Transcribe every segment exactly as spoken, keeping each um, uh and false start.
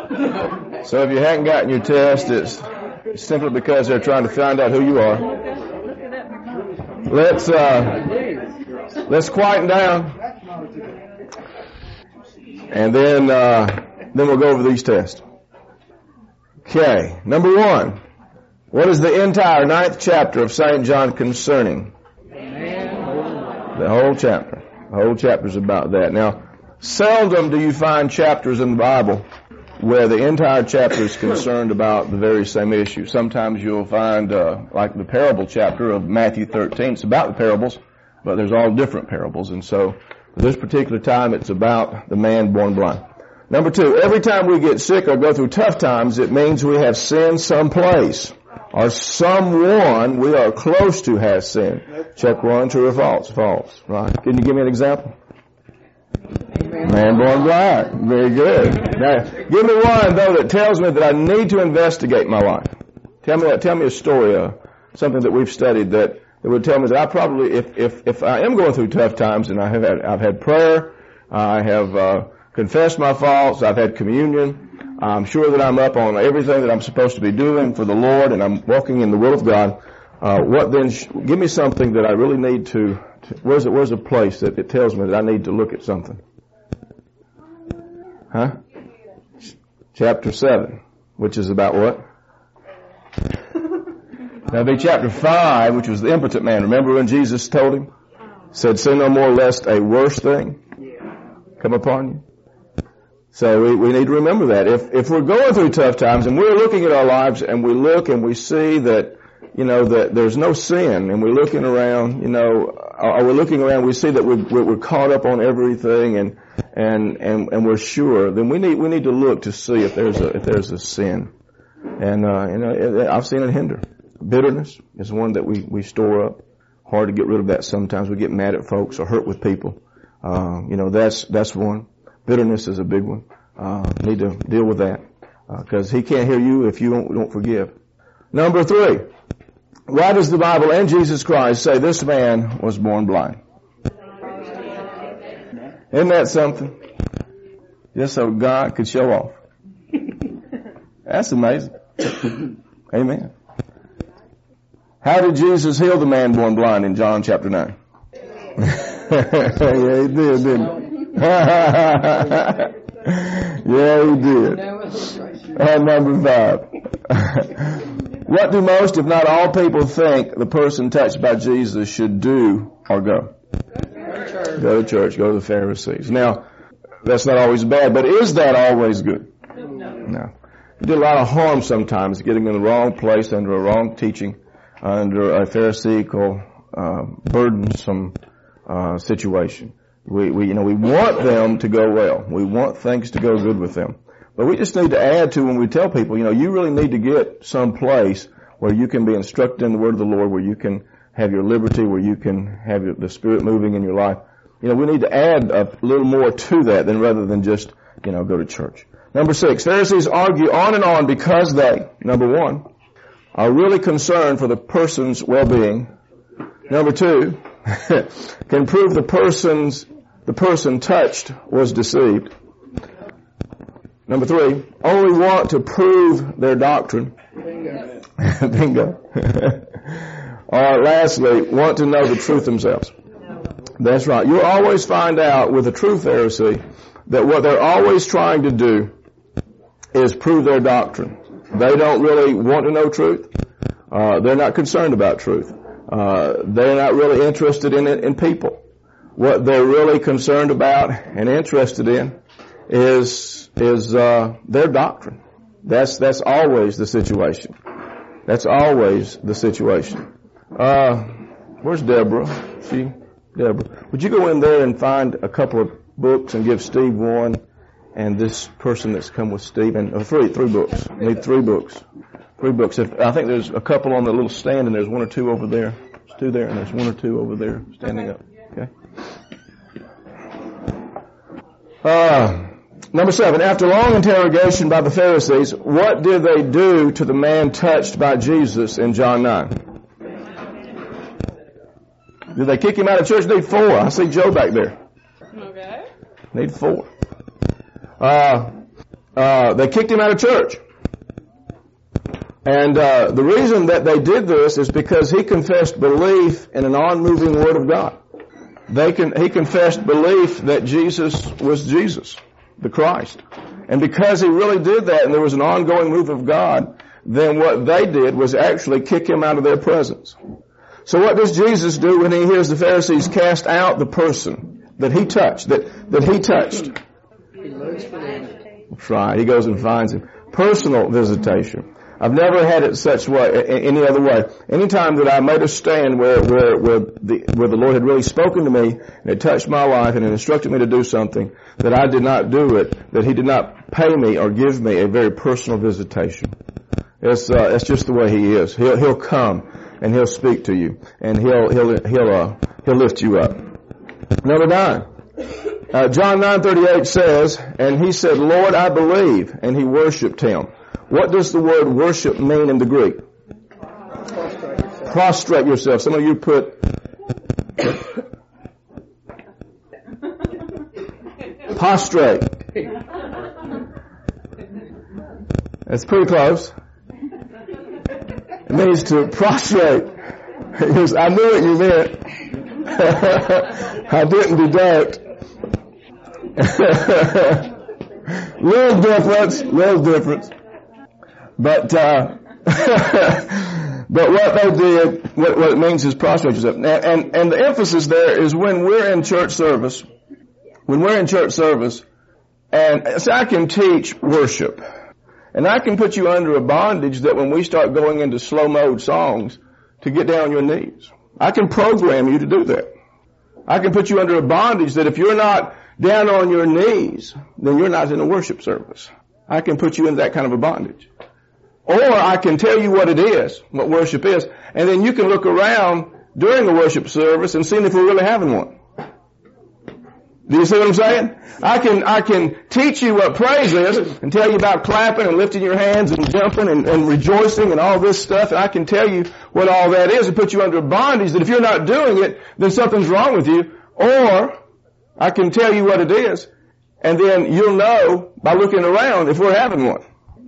So if you hadn't gotten your test, it's simply because they're trying to find out who you are. Let's uh, let's quieten down, and then uh, then we'll go over these tests. Okay, number one. What is the entire ninth chapter of Saint John concerning? The whole chapter. The whole chapter is about that. Now, seldom do you find chapters in the Bible where the entire chapter is concerned about the very same issue. Sometimes you'll find, uh, like the parable chapter of Matthew thirteen, it's about the parables, but there's all different parables. And so, for this particular time, it's about the man born blind. Number two, every time we get sick or go through tough times, it means we have sinned someplace, or someone we are close to has sinned. Check one, true or false? False. Right. Can you give me an example? Man born blind. Very good. Now, give me one, though, that tells me that I need to investigate my life. Tell me tell me a story, uh, something that we've studied that, that would tell me that I probably, if, if, if I am going through tough times and I have had, I've had prayer, I have, uh, confessed my faults, I've had communion, I'm sure that I'm up on everything that I'm supposed to be doing for the Lord, and I'm walking in the will of God. Uh, what then? Sh- give me something that I really need to. to where's it? Where's a place that it tells me that I need to look at something? Huh? Chapter seven, which is about what? That'd be chapter five, which was the impotent man. Remember when Jesus told him, said, "Sin no more, lest a worse thing come upon you." So we, we need to remember that. If, if we're going through tough times and we're looking at our lives and we look and we see that, you know, that there's no sin, and we're looking around, you know, or we're looking around, we see that we're, we're caught up on everything and, and, and, and we're sure, then we need, we need to look to see if there's a, if there's a sin. And, uh, you know, I've seen it hinder. Bitterness is one that we, we store up. Hard to get rid of that sometimes. We get mad at folks or hurt with people. Uh, you know, that's, that's one. Bitterness is a big one. Uh, need to deal with that. Uh, cause he can't hear you if you don't, don't forgive. Number three. Why does the Bible and Jesus Christ say this man was born blind? Isn't that something? Just so God could show off. That's amazing. Amen. How did Jesus heal the man born blind in John chapter nine? Yeah, he did, didn't he? Yeah, he did. And number five. What do most, if not all, people think the person touched by Jesus should do or go? Go to church. Go to the Pharisees. Now, that's not always bad, but is that always good? No. You do a lot of harm sometimes getting in the wrong place under a wrong teaching, under a Pharisaical, uh, burdensome, uh, situation. We, we, you know, we want them to go well. We want things to go good with them. But we just need to add to when we tell people, you know, you really need to get some place where you can be instructed in the word of the Lord, where you can have your liberty, where you can have your, the Spirit moving in your life. You know, we need to add a little more to that than rather than just, you know, go to church. Number six, Pharisees argue on and on because they, number one, are really concerned for the person's well-being. Number two, can prove the person's, the person touched was deceived. Number three, only want to prove their doctrine. Bingo. Bingo. Or lastly, want to know the truth themselves. That's right. You'll always find out with a true Pharisee that what they're always trying to do is prove their doctrine. They don't really want to know truth. Uh, they're not concerned about truth. Uh, they're not really interested in it in people. What they're really concerned about and interested in is is uh their doctrine. That's that's always the situation. That's always the situation. Uh where's Deborah? She Deborah. Would you go in there and find a couple of books and give Steve one, and this person that's come with Steve, and uh, three three books. I need three books. Three books. If, I think there's a couple on the little stand, and there's one or two over there. There's two there, and there's one or two over there standing up. Okay. Uh Number seven, after long interrogation by the Pharisees, what did they do to the man touched by Jesus in John nine? Did they kick him out of church? Need four. I see Joe back there. Okay. Need four. Uh, uh, they kicked him out of church. And uh, the reason that they did this is because he confessed belief in an unmoving Word of God. They can, he confessed belief that Jesus was Jesus, the Christ. And because he really did that and there was an ongoing move of God, then what they did was actually kick him out of their presence. So what does Jesus do when he hears the Pharisees cast out the person that he touched, that, that he touched? That's right. He goes and finds him. Personal visitation. I've never had it such way, any other way. Anytime that I made a stand where, where, where the, where the Lord had really spoken to me and it touched my life and it instructed me to do something, that I did not do it, that he did not pay me or give me a very personal visitation. It's, uh, it's just the way he is. He'll, he'll come and he'll speak to you and he'll, he'll, he'll, uh, he'll lift you up. Number nine. Uh, John nine thirty-eight says, and he said, Lord, I believe, and he worshiped him. What does the word worship mean in the Greek? Prostrate yourself. Prostrate yourself. Some of you put prostrate. That's pretty close. It means to prostrate. I knew what you meant. I didn't deduct. Little difference, little difference. But, uh, but what they did, what, what it means is prostrate yourself. And, and, and the emphasis there is when we're in church service, when we're in church service, and so I can teach worship, and I can put you under a bondage that when we start going into slow mode songs, to get down on your knees. I can program you to do that. I can put you under a bondage that if you're not down on your knees, then you're not in a worship service. I can put you in that kind of a bondage. Or I can tell you what it is, what worship is, and then you can look around during the worship service and see if we're really having one. Do you see what I'm saying? I can, I can teach you what praise is and tell you about clapping and lifting your hands and jumping and, and rejoicing and all this stuff, and I can tell you what all that is and put you under bondage that if you're not doing it, then something's wrong with you. Or I can tell you what it is, and then you'll know by looking around if we're having one.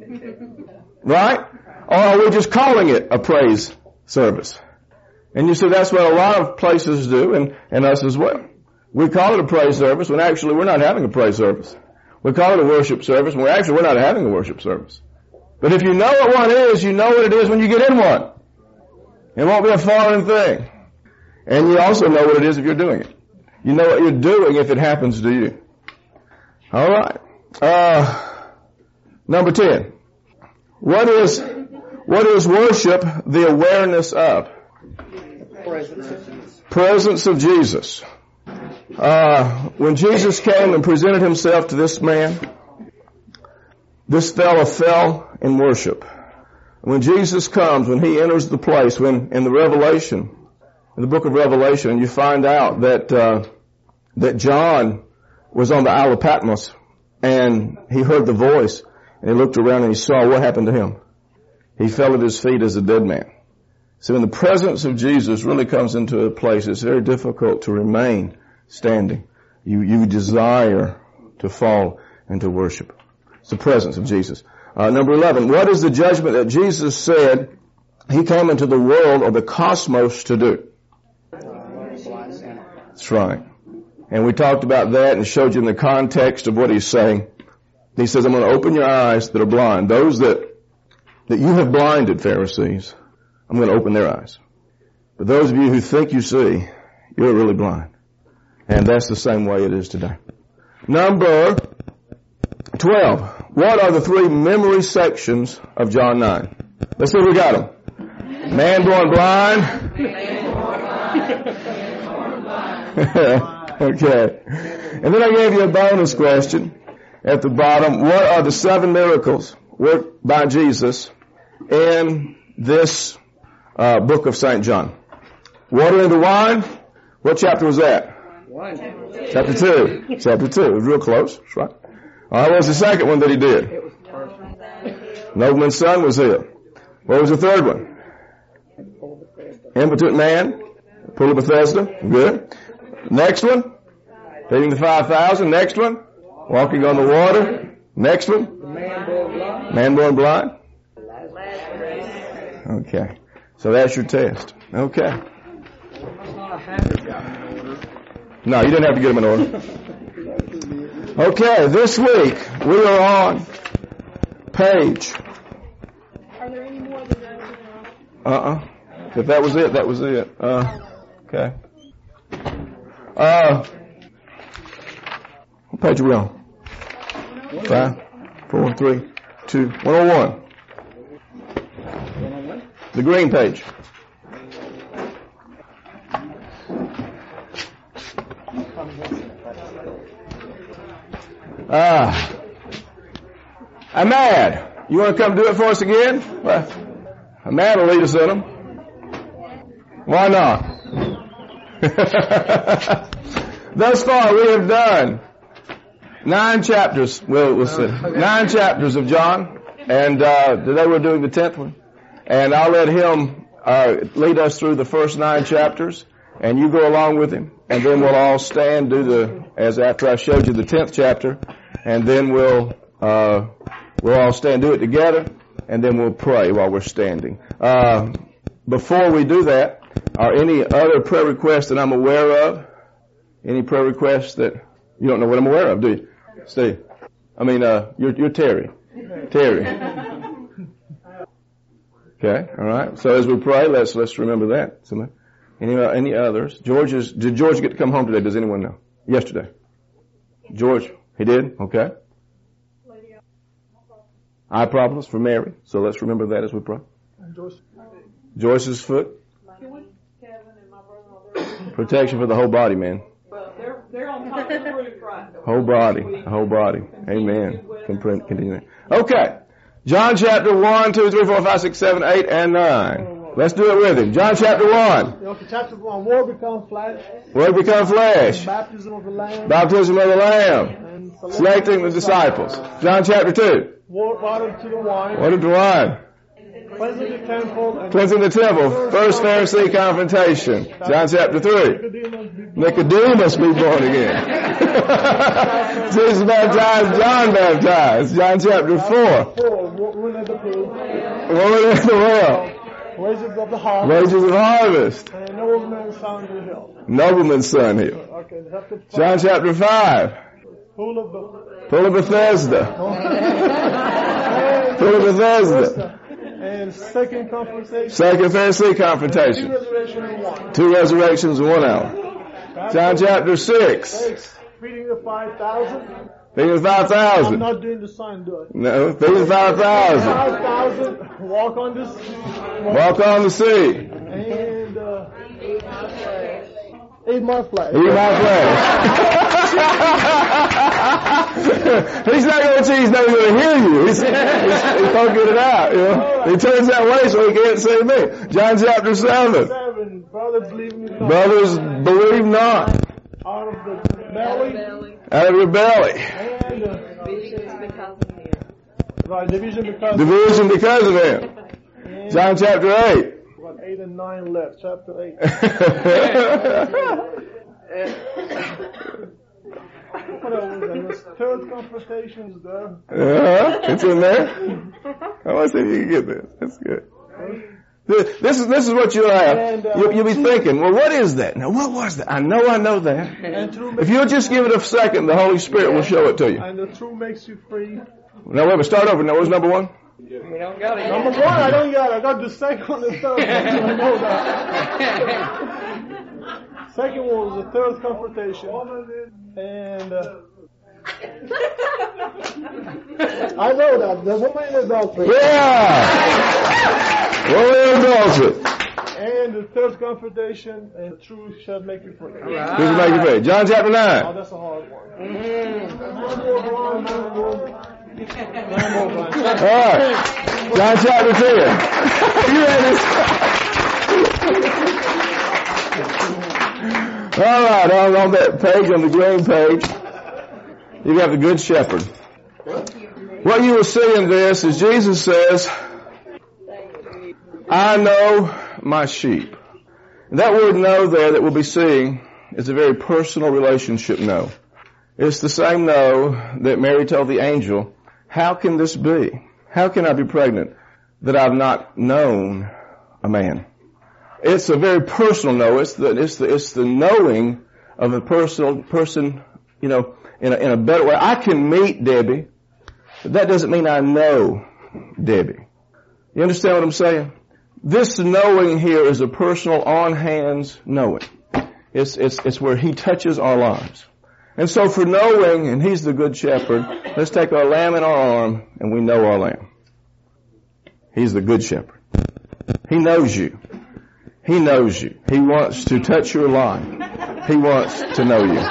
Right? Or are we just calling it a praise service? And you see, that's what a lot of places do, and, and us as well. We call it a praise service when actually we're not having a praise service. We call it a worship service when we're actually we're not having a worship service. But if you know what one is, you know what it is when you get in one. It won't be a foreign thing. And you also know what it is if you're doing it. You know what you're doing if it happens to you. All right. Uh, number ten. What is, what is worship the awareness of? Presence. Presence of Jesus. Uh, when Jesus came and presented himself to this man, this fellow fell in worship. When Jesus comes, when he enters the place, when in the Revelation, in the book of Revelation, you find out that, uh, that John was on the Isle of Patmos and he heard the voice. And he looked around and he saw what happened to him. He fell at his feet as a dead man. So when the presence of Jesus really comes into a place, it's very difficult to remain standing. You, you desire to fall into worship. It's the presence of Jesus. Uh, number eleven, what is the judgment that Jesus said he came into the world or the cosmos to do? That's right. And we talked about that and showed you in the context of what he's saying. He says, I'm going to open your eyes that are blind. Those that, that you have blinded, Pharisees, I'm going to open their eyes. But those of you who think you see, you're really blind. And that's the same way it is today. Number twelve. What are the three memory sections of John nine? Let's see if we got them. Man born blind. Okay. And then I gave you a bonus question. At the bottom, what are the seven miracles worked by Jesus in this uh, book of Saint John? Water into wine? What chapter was that? One. Chapter two. Chapter two. It was real close. That's right. All right, what was the second one that he did? Nobleman's son was healed. What was the third one? Impotent man. Pool of Bethesda. Good. Next one? Feeding the five thousand. Next one? Walking on the water. Next one? Man born blind. Man born blind? Okay. So that's your test. Okay. That's not a habit got him in order. No, you didn't have to get them in order. Okay, this week we are on page. Are there any more than that? Uh-uh. If that was it, that was it. Uh, okay. Uh, what page are we on? Five, four, three, two, one oh one. The green page. Ah. Ahmad, you want to come do it for us again? Well, Ahmad will lead us in them. Why not? Thus far we have done nine chapters. Well, we'll see. Nine chapters of John. And uh, today we're doing the tenth one. And I'll let him uh, lead us through the first nine chapters. And you go along with him. And then we'll all stand, do the, as after I showed you the tenth chapter. And then we'll, uh, we'll all stand, do it together. And then we'll pray while we're standing. Uh, before we do that, are any other prayer requests that I'm aware of? Any prayer requests that you don't know what I'm aware of, do you? Steve? I mean, uh, you're, you're Terry. Terry. Okay, all right. So as we pray, let's let's remember that. Somebody? Any uh, any others? George is, did George get to come home today? Does anyone know? Yesterday. George, he did. Okay. Eye problems for Mary. So let's remember that as we pray. Joyce's foot. Protection for the whole body, man. Well, they're, they're on top of the roof right now. Whole body. Whole body. Amen. Continue. Okay. John chapter one, two, three, four, five, six, seven, eight, and nine. Let's do it with him. John chapter one. Okay, chapter one. Word become flesh. Word become flesh. Baptism of the Lamb. Baptism of the Lamb. Selecting the disciples. John chapter two. Water to the wine. Water to wine. Cleansing the temple. And Cleansing the temple. First Pharisee confrontation. John chapter three. Nicodemus be born again. Jesus baptized, John baptized. John chapter four. Four. Woman at the pool. Woman at the well. Wages of the harvest. Wages of harvest. And nobleman's son hill. Nobleman's son hill. Okay, chapter five. John chapter five. Pool of the Pool of Bethesda. Pool of Bethesda. And second confrontation. Second Pharisee confrontation. Two resurrections in one. Two resurrections in one hour. John chapter six. Six. Feeding the five thousand. Feeding the five I'm thousand. not doing the sign, do it. No, feeding the five thousand. Five thousand. Walk on this. Walk on the sea. And uh, eat my flesh. Eat my flesh. He's not going to, he's not going to hear you. He's, he's, he's talking it out, you know. He turns that way so he can't see me. John chapter seven. Seven. Brothers believe me not. Brothers believe not. Out of the belly. Out of your belly. And uh, Divisions because of him. right, division because Division because of him. and John chapter eight. Got eight and nine left. Chapter eight. What else was there? The third confrontation is there. Uh-huh. It's in there. I want to see if you can get this. That's good. This is this is what you'll have. And, uh, You'll, you'll be thinking, well, what is that? Now, what was that? I know I know that. And through If you'll just give it a second, the Holy Spirit will show it to you. and the truth makes you free. Now, wait a minute. Start over. Now, what's number one? We don't got it. Number one, I don't got it. I got the second one and third one. I know that. Second one was the third confrontation. And uh, I know that. The woman in adultery. Yeah! Woman in adultery. And the third confrontation, and the truth shall make you free. Right. Who's make you free? John chapter Oh, nine. that's a hard one. Mm-hmm. One more, one more, one more. One more, one. All right. John chapter ten. You ready? All right. On, on that page, on the green page, you got the Good Shepherd. What you will see in this is Jesus says, I know my sheep. That word know there that we'll be seeing is a very personal relationship know. It's the same know that Mary told the angel how can this be? How can I be pregnant that I've not known a man? It's a very personal know. It's the, it's the, it's the knowing of a personal person, you know, in a, in a better way. I can meet Debbie, but that doesn't mean I know Debbie. You understand what I'm saying? This knowing here is a personal, on-hands knowing. It's, it's, it's where He touches our lives. And so for knowing, and He's the good shepherd, let's take our lamb in our arm and we know our lamb. He's the good shepherd. He knows you. He knows you. He wants to touch your life. He wants to know you.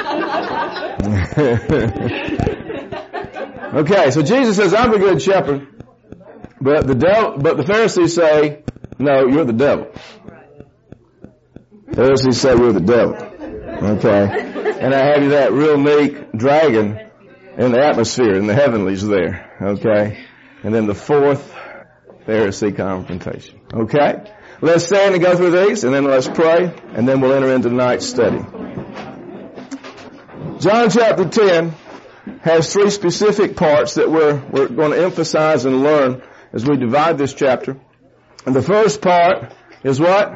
Okay, so Jesus says, I'm the good shepherd. But the devil, but the Pharisees say, no, you're the devil. The Pharisees say you're the devil. Okay. And I have you that real neat dragon in the atmosphere, in the heavenlies there. Okay. And then the fourth Pharisee confrontation. Okay. Let's stand and go through these, and then let's pray, and then we'll enter into tonight's study. John chapter ten has three specific parts that we're, we're going to emphasize and learn as we divide this chapter. And the first part is what?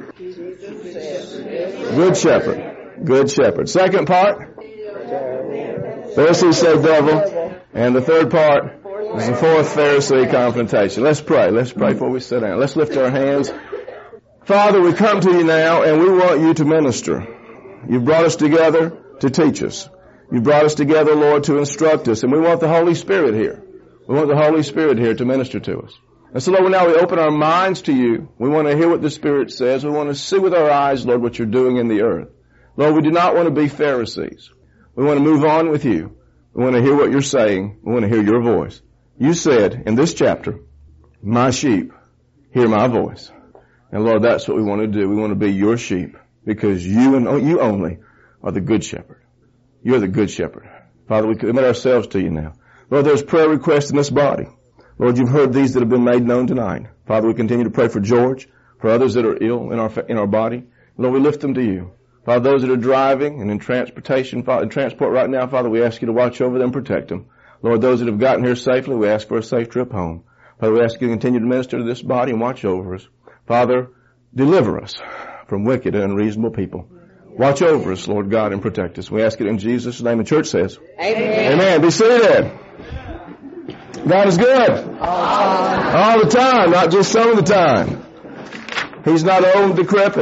Good shepherd. Good shepherd. Second part? Pharisees say devil. And the third part is the fourth Pharisee confrontation. Let's pray. Let's pray before we sit down. Let's lift our hands. Father, we come to you now and we want you to minister. You've brought us together to teach us. You've brought us together, Lord, to instruct us. And we want the Holy Spirit here. We want the Holy Spirit here to minister to us. And so, Lord, now we open our minds to you. We want to hear what the Spirit says. We want to see with our eyes, Lord, what you're doing in the earth. Lord, we do not want to be Pharisees. We want to move on with you. We want to hear what you're saying. We want to hear your voice. You said in this chapter, my sheep hear my voice. And Lord, that's what we want to do. We want to be your sheep because you and you only are the good shepherd. You're the good shepherd. Father, we commit ourselves to you now. Lord, there's prayer requests in this body. Lord, you've heard these that have been made known tonight. Father, we continue to pray for George, for others that are ill in our in our body. Lord, we lift them to you. Father, those that are driving and in transportation, Father, in transport right now, Father, we ask you to watch over them, protect them. Lord, those that have gotten here safely, we ask for a safe trip home. Father, we ask you to continue to minister to this body and watch over us. Father, deliver us from wicked and unreasonable people. Watch over us, Lord God, and protect us. We ask it in Jesus' name. The church says, Amen. Amen. Be seated. God is good. All the time, not just some of the time. He's not old and decrepit.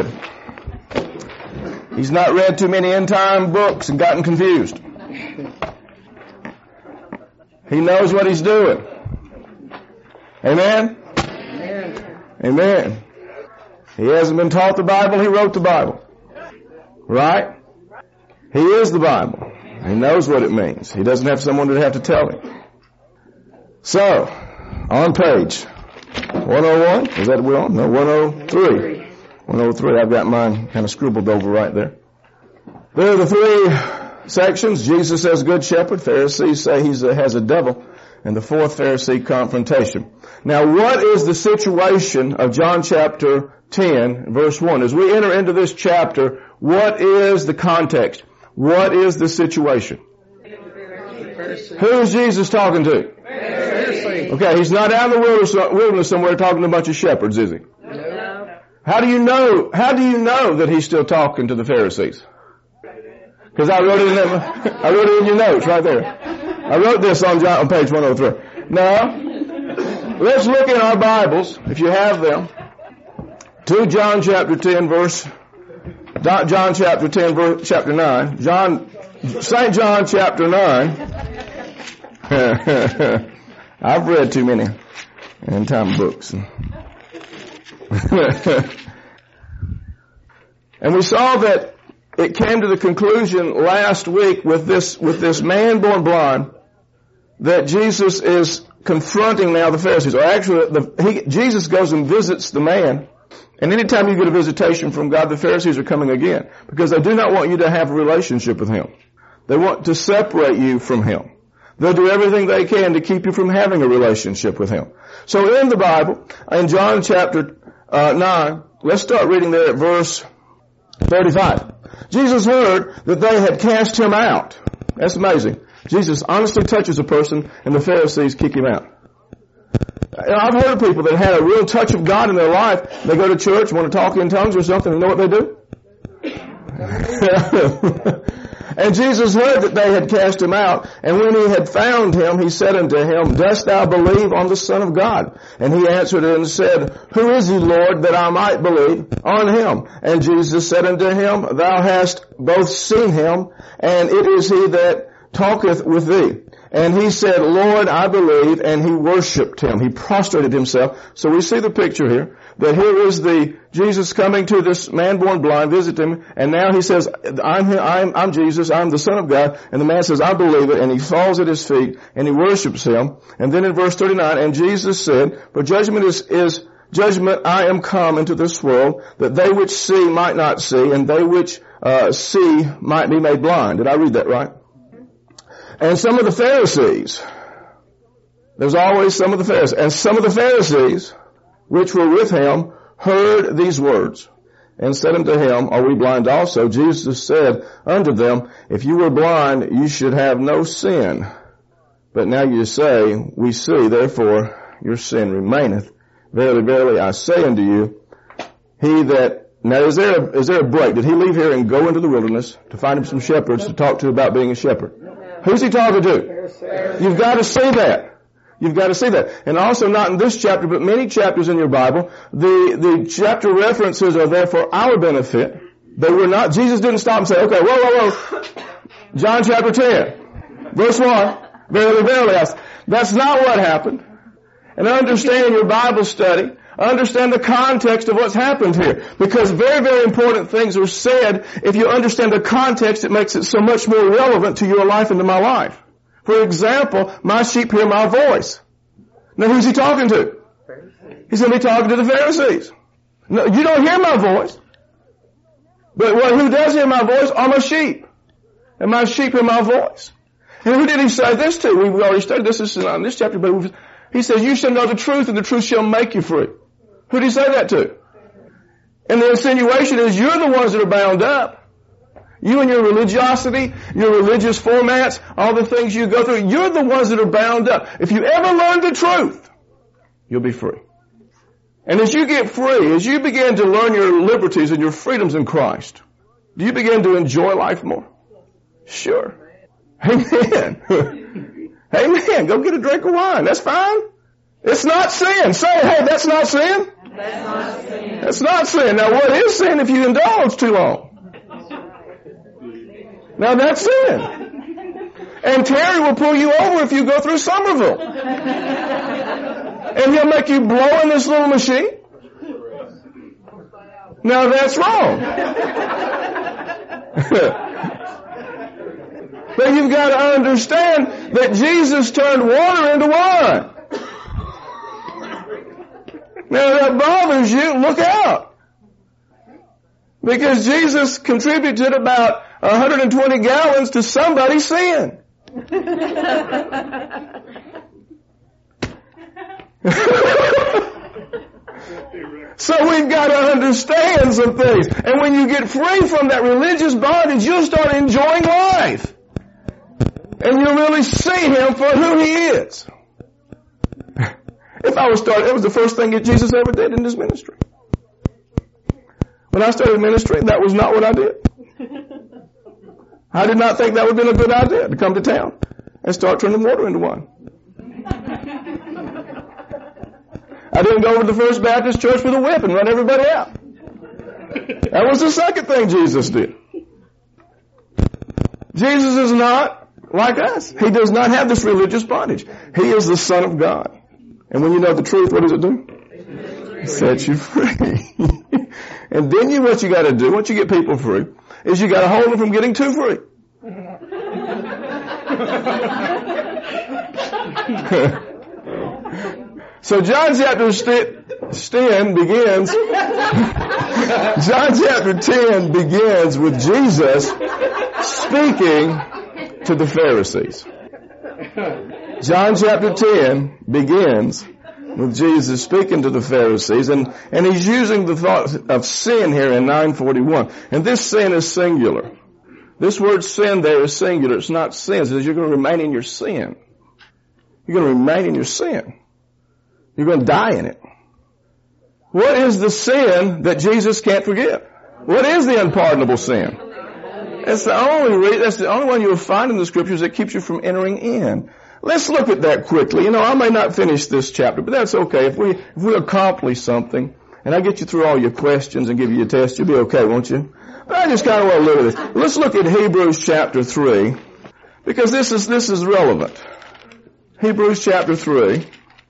He's not read too many end-time books and gotten confused. He knows what he's doing. Amen? Amen. Amen. He hasn't been taught the Bible, he wrote the Bible. Right? He is the Bible. He knows what it means. He doesn't have someone to have to tell him. So, on page one oh one, is that we're on? No, one oh three. one oh three, I've got mine kind of scribbled over right there. There are the three sections. Jesus says good shepherd. Pharisees say he has a devil. And the fourth Pharisee confrontation. Now, what is the situation of John chapter ten, verse one? As we enter into this chapter, what is the context? What is the situation? Who is Jesus talking to? Okay, he's not out in the wilderness somewhere talking to a bunch of shepherds, is he? No. How do you know, how do you know that he's still talking to the Pharisees? Because I wrote it in them, I wrote it in your notes right there. I wrote this on, John, on page one oh three. Now, let's look in our Bibles, if you have them, to John chapter ten, verse, John chapter ten, verse, chapter nine. John, Saint John chapter nine. I've read too many end-time books. And we saw that it came to the conclusion last week with this, with this man born blind, that Jesus is confronting now the Pharisees. Or actually, the, he, Jesus goes and visits the man. And anytime you get a visitation from God, the Pharisees are coming again. Because they do not want you to have a relationship with Him. They want to separate you from Him. They'll do everything they can to keep you from having a relationship with Him. So in the Bible, in John chapter uh, nine, let's start reading there at verse thirty-five. Jesus heard that they had cast him out. That's amazing. Jesus honestly touches a person and the Pharisees kick him out. I've heard of people that had a real touch of God in their life. They go to church, want to talk in tongues or something, and you know what they do? And Jesus heard that they had cast him out, and when he had found him, he said unto him, Dost thou believe on the Son of God? And he answered and said, Who is he, Lord, that I might believe on him? And Jesus said unto him, Thou hast both seen him, and it is he that talketh with thee. And he said, Lord, I believe, and he worshipped him. He prostrated himself. So we see the picture here, that here is the Jesus coming to this man born blind, visit him, and now he says, I'm, I'm, I'm Jesus, I'm the Son of God, and the man says, I believe it, and he falls at his feet, and he worships him. And then in verse thirty-nine, and Jesus said, For judgment is, is judgment I am come into this world, that they which see might not see, and they which uh, see might be made blind. Did I read that right? And some of the Pharisees, there's always some of the Pharisees, and some of the Pharisees which were with him heard these words, and said unto him, Are we blind also? Jesus said unto them, If you were blind, you should have no sin. But now you say, We see, therefore your sin remaineth. Verily, verily, I say unto you, he that, now is there a, is there a break? Did he leave here and go into the wilderness to find him some shepherds to talk to about being a shepherd? Who's he talking to? You've got to see that. You've got to see that. And also not in this chapter, but many chapters in your Bible, the, the chapter references are there for our benefit. They were not, Jesus didn't stop and say, okay, whoa, whoa, whoa. John chapter ten, verse one, verily, verily. That's not what happened. And understand your Bible study. Understand the context of what's happened here. Because very, very important things are said. If you understand the context, it makes it so much more relevant to your life and to my life. For example, my sheep hear my voice. Now who's he talking to? He's going to be talking to the Pharisees. No, you don't hear my voice. But well, who does hear my voice are my sheep. And my sheep hear my voice. And who did he say this to? We've already studied this. This is not in this chapter, but he says, you shall know the truth, and the truth shall make you free. Who did he say that to? And the insinuation is you're the ones that are bound up. You and your religiosity, your religious formats, all the things you go through, you're the ones that are bound up. If you ever learn the truth, you'll be free. And as you get free, as you begin to learn your liberties and your freedoms in Christ, do you begin to enjoy life more? Sure. Amen. Amen. Go get a drink of wine. That's fine. It's not sin. Say, hey, that's not sin. That's not sin. That's not sin. Now, what is sin if you indulge too long? Now, that's sin. And Terry will pull you over if you go through Somerville. And he'll make you blow in this little machine. Now, that's wrong. But you've got to understand that Jesus turned water into wine. Now, if that bothers you, look out. Because Jesus contributed about one hundred twenty gallons to somebody's sin. So we've got to understand some things. And when you get free from that religious bondage, you'll start enjoying life. And you'll really see him for who he is. If I was started, it was the first thing that Jesus ever did in his ministry. When I started ministry, that was not what I did. I did not think that would have been a good idea to come to town and start turning water into wine. I didn't go over to the First Baptist Church with a whip and run everybody out. That was the second thing Jesus did. Jesus is not like us. He does not have this religious bondage. He is the Son of God. And when you know the truth, what does it do? It sets you free. And then you, what you got to do, once you get people free, is you got to hold them from getting too free. So John chapter ten begins, John chapter ten begins with Jesus speaking to the Pharisees. John chapter ten begins with Jesus speaking to the Pharisees, and, and he's using the thought of sin here in nine forty-one. And this sin is singular. This word sin there is singular. It's not sin. It says you're going to remain in your sin. You're going to remain in your sin. You're going to die in it. What is the sin that Jesus can't forgive? What is the unpardonable sin? That's the only re- that's the only one you'll find in the scriptures that keeps you from entering in. Let's look at that quickly. You know, I may not finish this chapter, but that's okay. If we if we accomplish something, and I get you through all your questions and give you a test, you'll be okay, won't you? But I just kind of want to look at this. Let's look at Hebrews chapter three, because this is this is relevant. Hebrews chapter three.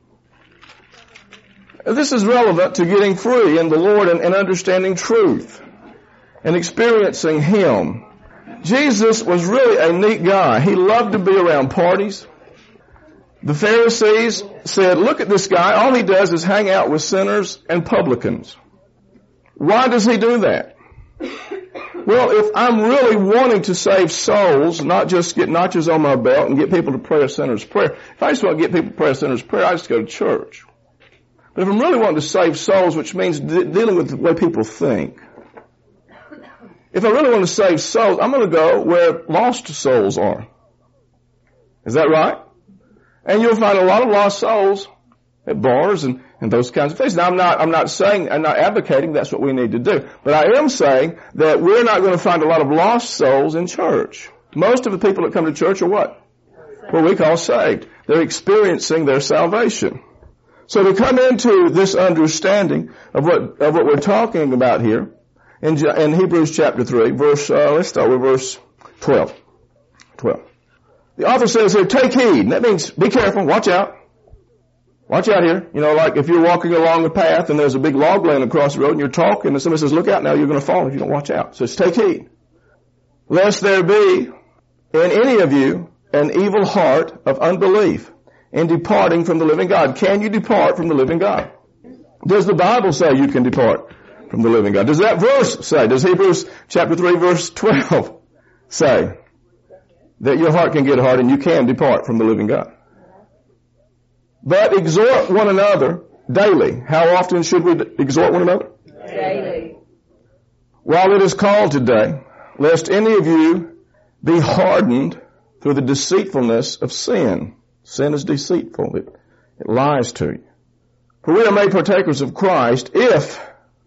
This is relevant to getting free in the Lord and, and understanding truth and experiencing Him. Jesus was really a neat guy. He loved to be around parties. The Pharisees said, look at this guy. All he does is hang out with sinners and publicans. Why does he do that? Well, if I'm really wanting to save souls, not just get notches on my belt and get people to pray a sinner's prayer. If I just want to get people to pray a sinner's prayer, I just go to church. But if I'm really wanting to save souls, which means de- dealing with the way people think, if I really want to save souls, I'm going to go where lost souls are. Is that right? And you'll find a lot of lost souls at bars and, and those kinds of things. Now, I'm not, I'm not saying, I'm not advocating that's what we need to do. But I am saying that we're not going to find a lot of lost souls in church. Most of the people that come to church are what? What we call saved. They're experiencing their salvation. So to come into this understanding of what, of what we're talking about here, In, in Hebrews chapter three, verse, uh, let's start with verse twelve. twelve. The author says here, take heed. And that means be careful, watch out. Watch out here. You know, like if you're walking along a path and there's a big log laying across the road and you're talking and somebody says, look out now, you're going to fall if you don't watch out. So it's take heed. Lest there be in any of you an evil heart of unbelief in departing from the living God. Can you depart from the living God? Does the Bible say you can depart from the living God? Does that verse say, does Hebrews chapter three verse twelve say that your heart can get hard and you can depart from the living God? But exhort one another daily. How often should we exhort one another? Daily. While it is called today, lest any of you be hardened through the deceitfulness of sin. Sin is deceitful. It, it lies to you. For we are made partakers of Christ if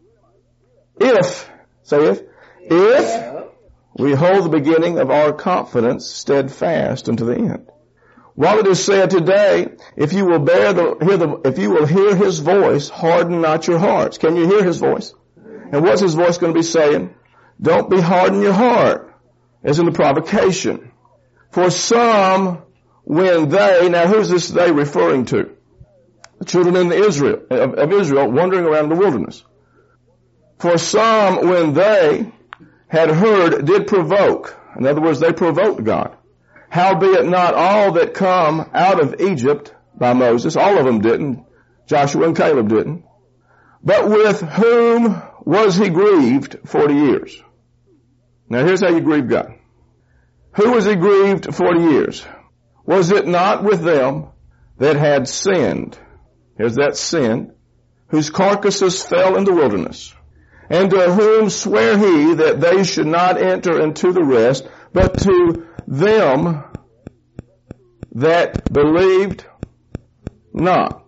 If, say if, if we hold the beginning of our confidence steadfast unto the end. While it is said today, if you will bear the, hear the, if you will hear His voice, harden not your hearts. Can you hear His voice? And what's His voice going to be saying? Don't be hard in your heart, as in the provocation. For some, when they, now who's this they referring to? The children in Israel, of, of Israel wandering around in the wilderness. For some, when they had heard, did provoke. In other words, they provoked God. Howbeit not all that come out of Egypt by Moses, all of them didn't. Joshua and Caleb didn't. But with whom was he grieved forty years? Now here's how you grieve God. Who was he grieved forty years? Was it not with them that had sinned? Here's that sin. Whose carcasses fell in the wilderness. And to whom sware he that they should not enter into the rest, but to them that believed not.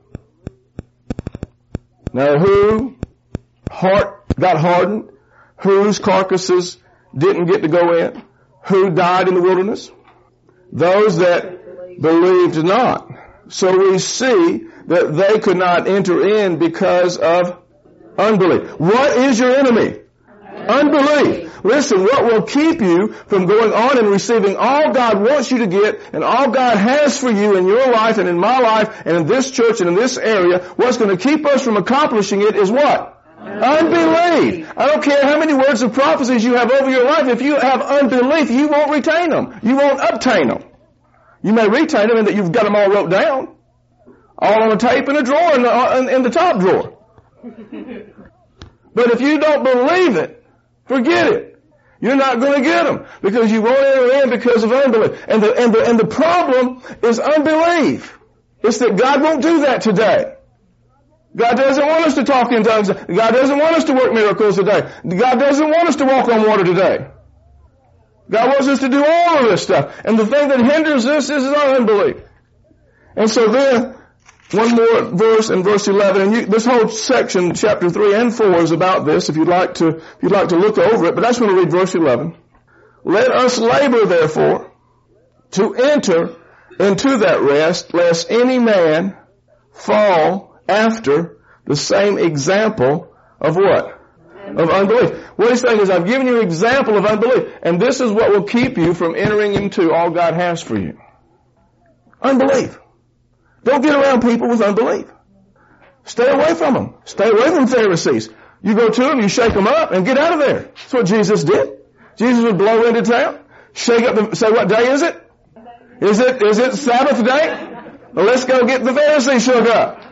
Now who heart got hardened? Whose carcasses didn't get to go in? Who died in the wilderness? Those that believed not. So we see that they could not enter in because of unbelief. What is your enemy? Unbelief. Listen, what will keep you from going on and receiving all God wants you to get and all God has for you in your life and in my life and in this church and in this area, what's going to keep us from accomplishing it is what? Unbelief. I don't care how many words of prophecies you have over your life. If you have unbelief, you won't retain them. You won't obtain them. You may retain them in that you've got them all wrote down. All on a tape in a drawer in the, in, in the top drawer. But if you don't believe it, forget it. You're not going to get them because you won't enter in because of unbelief. And the, and the, and the problem is unbelief. It's that God won't do that today. God doesn't want us to talk in tongues. God doesn't want us to work miracles today. God doesn't want us to walk on water today. God wants us to do all of this stuff. And the thing that hinders this is our unbelief. And so then, one more verse in verse eleven, and you, this whole section, chapter three and four, is about this, if you'd like to, if you'd like to look over it, but I just want to read verse eleven. Let us labor, therefore, to enter into that rest, lest any man fall after the same example of what? Of unbelief. What he's saying is, I've given you an example of unbelief, and this is what will keep you from entering into all God has for you. Unbelief. Don't get around people with unbelief. Stay away from them. Stay away from Pharisees. You go to them, you shake them up, and get out of there. That's what Jesus did. Jesus would blow into town, shake up the, say, what day is it? Is it, is it Sabbath day? Well, let's go get the Pharisees shook up.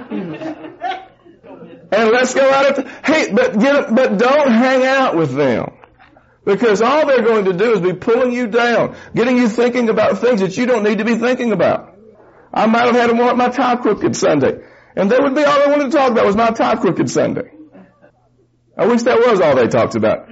And let's go out at the, hey, but get, but don't hang out with them. Because all they're going to do is be pulling you down, getting you thinking about things that you don't need to be thinking about. I might have had them want my tie crooked Sunday. And that would be all they wanted to talk about was my tie crooked Sunday. I wish that was all they talked about.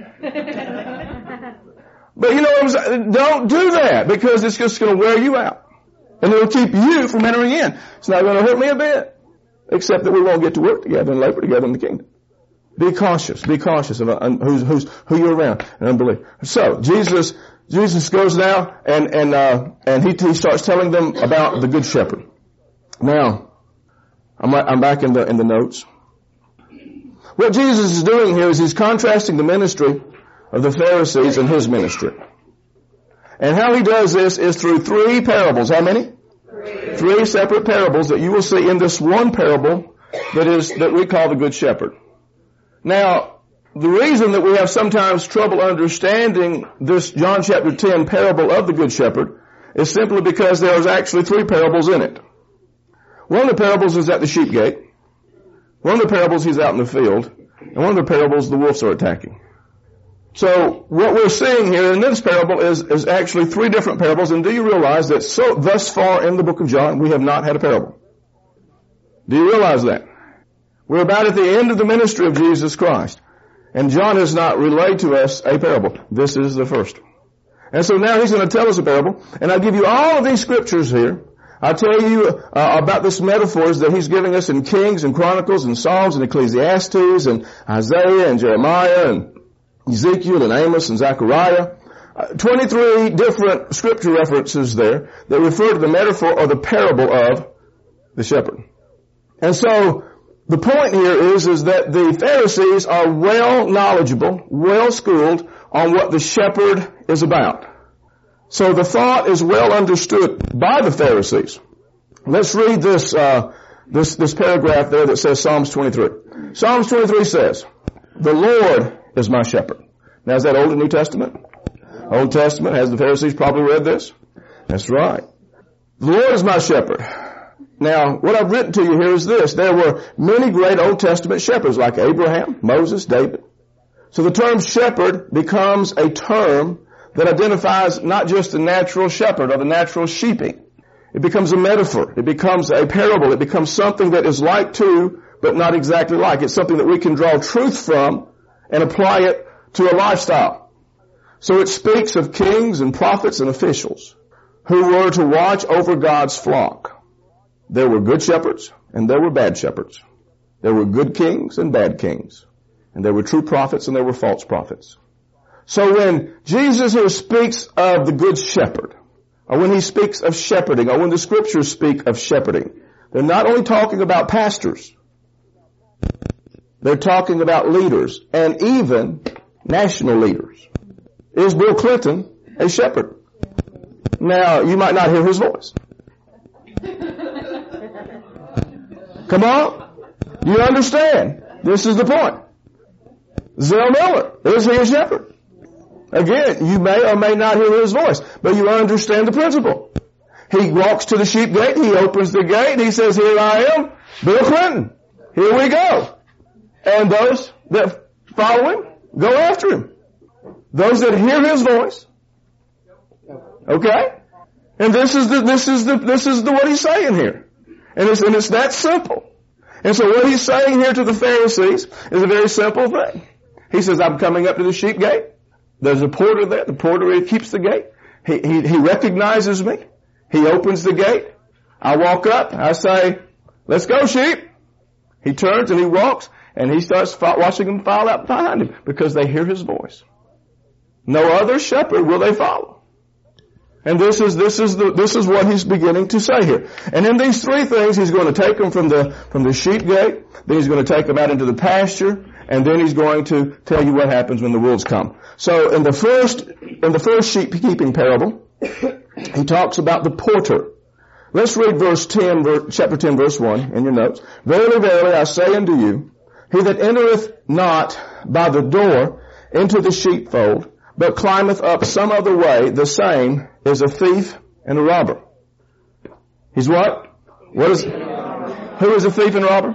But you know what I'm saying? Don't do that, because it's just going to wear you out. And it'll keep you from entering in. It's not going to hurt me a bit. Except that we won't get to work together and labor together in the kingdom. Be cautious. Be cautious of uh, who's, who's, who you're around and unbelief. So, Jesus, Jesus goes now and, and, uh, and he, he starts telling them about the Good Shepherd. Now, I'm, I'm back in the, in the notes. What Jesus is doing here is he's contrasting the ministry of the Pharisees and his ministry. And how he does this is through three parables. How many? Three. Three separate parables that you will see in this one parable that is, that we call the Good Shepherd. Now, the reason that we have sometimes trouble understanding this John chapter ten parable of the Good Shepherd is simply because there's actually three parables in it. One of the parables is at the sheep gate. One of the parables he's out in the field. And one of the parables the wolves are attacking. So what we're seeing here in this parable is, is actually three different parables. And do you realize that so thus far in the book of John, we have not had a parable? Do you realize that? We're about at the end of the ministry of Jesus Christ. And John has not relayed to us a parable. This is the first. And so now he's going to tell us a parable. And I'll give you all of these scriptures here. I'll tell you uh, about this metaphors that he's giving us in Kings and Chronicles and Psalms and Ecclesiastes and Isaiah and Jeremiah and Ezekiel and Amos and Zechariah. Uh, twenty-three different scripture references there that refer to the metaphor or the parable of the shepherd. And so the point here is, is that the Pharisees are well knowledgeable, well schooled on what the shepherd is about. So the thought is well understood by the Pharisees. Let's read this, uh, this, this paragraph there that says Psalms twenty-three. Psalms twenty-three says, "The Lord is my shepherd." Now, is that Old and New Testament? Old Testament. Has the Pharisees probably read this? That's right. "The Lord is my shepherd." Now, what I've written to you here is this. There were many great Old Testament shepherds like Abraham, Moses, David. So the term shepherd becomes a term that identifies not just the natural shepherd or the natural sheeping. It becomes a metaphor. It becomes a parable. It becomes something that is like to, but not exactly like. It's something that we can draw truth from and apply it to a lifestyle. So it speaks of kings and prophets and officials who were to watch over God's flock. There were good shepherds and there were bad shepherds. There were good kings and bad kings. And there were true prophets and there were false prophets. So when Jesus here speaks of the good shepherd, or when he speaks of shepherding, or when the scriptures speak of shepherding, they're not only talking about pastors, they're talking about leaders, and even national leaders. Is Bill Clinton a shepherd? Now, you might not hear his voice. Come on. You understand. This is the point. Zell Miller, is he a shepherd? Again, you may or may not hear his voice, but you understand the principle. He walks to the sheep gate, he opens the gate, and he says, "Here I am, Bill Clinton. Here we go." And those that follow him, go after him. Those that hear his voice. Okay? And this is the, this is the, this is the, what he's saying here. And it's, and it's that simple. And so what he's saying here to the Pharisees is a very simple thing. He says, "I'm coming up to the sheep gate. There's a porter there. The porter, he keeps the gate. He, he, he recognizes me. He opens the gate. I walk up. I say, let's go, sheep. He turns and he walks and he starts watching them file out behind him because they hear his voice. No other shepherd will they follow. And this is, this is the, this is what he's beginning to say here. And in these three things, he's going to take them from the, from the sheep gate, then he's going to take them out into the pasture, and then he's going to tell you what happens when the wolves come. So in the first, in the first sheep keeping parable, he talks about the porter. Let's read verse ten, chapter ten, verse one in your notes. Verily, verily, I say unto you, he that entereth not by the door into the sheepfold, but climbeth up some other way, the same is a thief and a robber. He's what? What is, who is a thief and robber?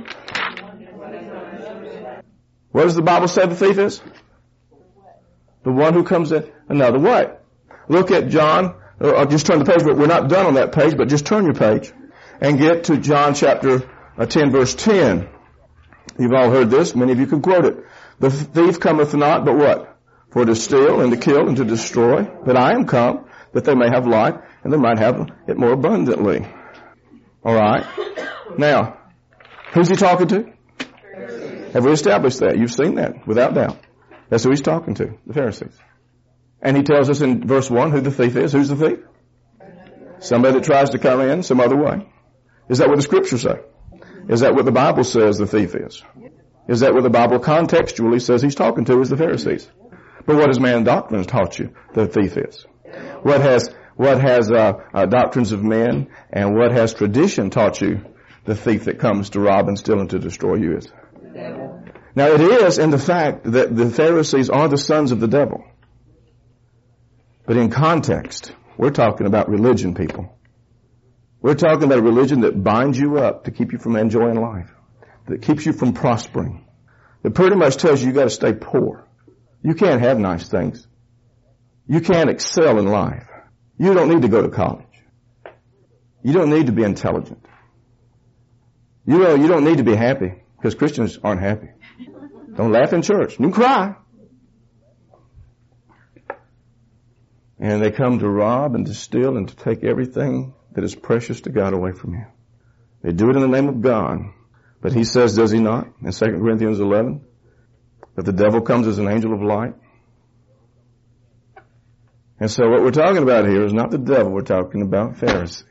What does the Bible say the thief is? The one who comes in another way. Look at John, or just turn the page, but we're not done on that page, but just turn your page and get to John chapter ten, verse ten. You've all heard this. Many of you can quote it. The thief cometh not, but what? For to steal and to kill and to destroy. But I am come that they may have life and they might have it more abundantly. All right. Now, who's he talking to? Have we established that? You've seen that, without doubt. That's who he's talking to, the Pharisees. And he tells us in verse one who the thief is. Who's the thief? Somebody that tries to come in some other way. Is that what the Scriptures say? Is that what the Bible says the thief is? Is that what the Bible contextually says he's talking to is the Pharisees? But what has man doctrines taught you the thief is? What has, what has, uh, uh, doctrines of men and what has tradition taught you the thief that comes to rob and steal and to destroy you is? Now it is in the fact that the Pharisees are the sons of the devil. But in context, we're talking about religion, people. We're talking about a religion that binds you up to keep you from enjoying life, that keeps you from prospering, that pretty much tells you you got to stay poor. You can't have nice things. You can't excel in life. You don't need to go to college. You don't need to be intelligent. You know, you don't need to be happy because Christians aren't happy. Don't laugh in church. You can cry. And they come to rob and to steal and to take everything that is precious to God away from you. They do it in the name of God. But he says, does he not, in Second Corinthians eleven, that the devil comes as an angel of light? And so what we're talking about here is not the devil, we're talking about Pharisees.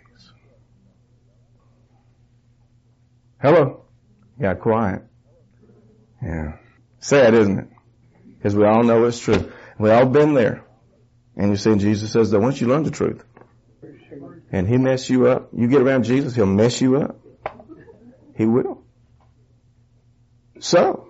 Hello? Got quiet. Yeah. Sad, isn't it? Because we all know it's true. We all been there. And you see, Jesus says that once you learn the truth, and he mess you up, you get around Jesus, he'll mess you up. He will. So,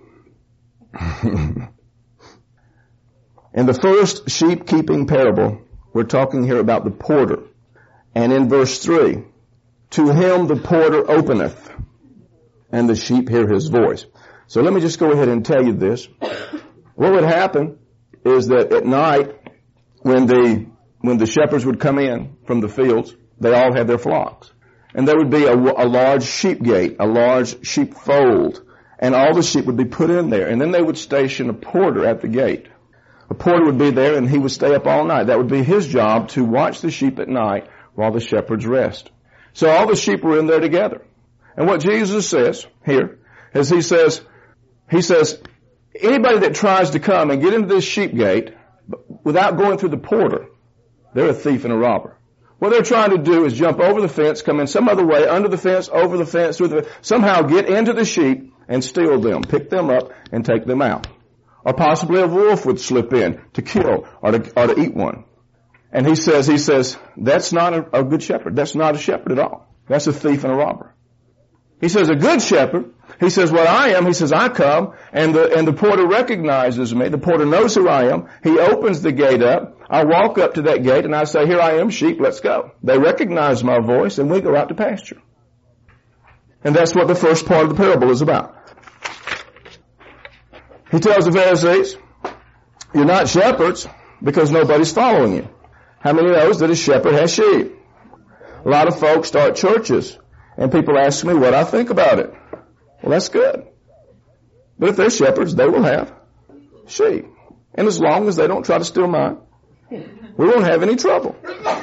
in the first sheep-keeping parable, we're talking here about the porter. And in verse three, to him the porter openeth, and the sheep hear his voice. So let me just go ahead and tell you this. What would happen is that at night, when the, when the shepherds would come in from the fields, they all had their flocks. And there would be a, a large sheep gate, a large sheep fold, and all the sheep would be put in there. And then they would station a porter at the gate. A porter would be there and he would stay up all night. That would be his job, to watch the sheep at night while the shepherds rest. So all the sheep were in there together. And what Jesus says here is he says, he says, anybody that tries to come and get into this sheep gate without going through the porter, they're a thief and a robber. What they're trying to do is jump over the fence, come in some other way, under the fence, over the fence, through the fence, somehow get into the sheep and steal them, pick them up and take them out. Or possibly a wolf would slip in to kill or to, or to eat one. And he says, he says, that's not a, a good shepherd. That's not a shepherd at all. That's a thief and a robber. He says, a good shepherd, he says, what I am, he says, I come, and the, and the porter recognizes me. The porter knows who I am. He opens the gate up. I walk up to that gate and I say, here I am, sheep, let's go. They recognize my voice and we go out to pasture. And that's what the first part of the parable is about. He tells the Pharisees, you're not shepherds because nobody's following you. How many knows that a shepherd has sheep? A lot of folks start churches and people ask me what I think about it. Well, that's good. But if they're shepherds, they will have sheep. And as long as they don't try to steal mine, we won't have any trouble.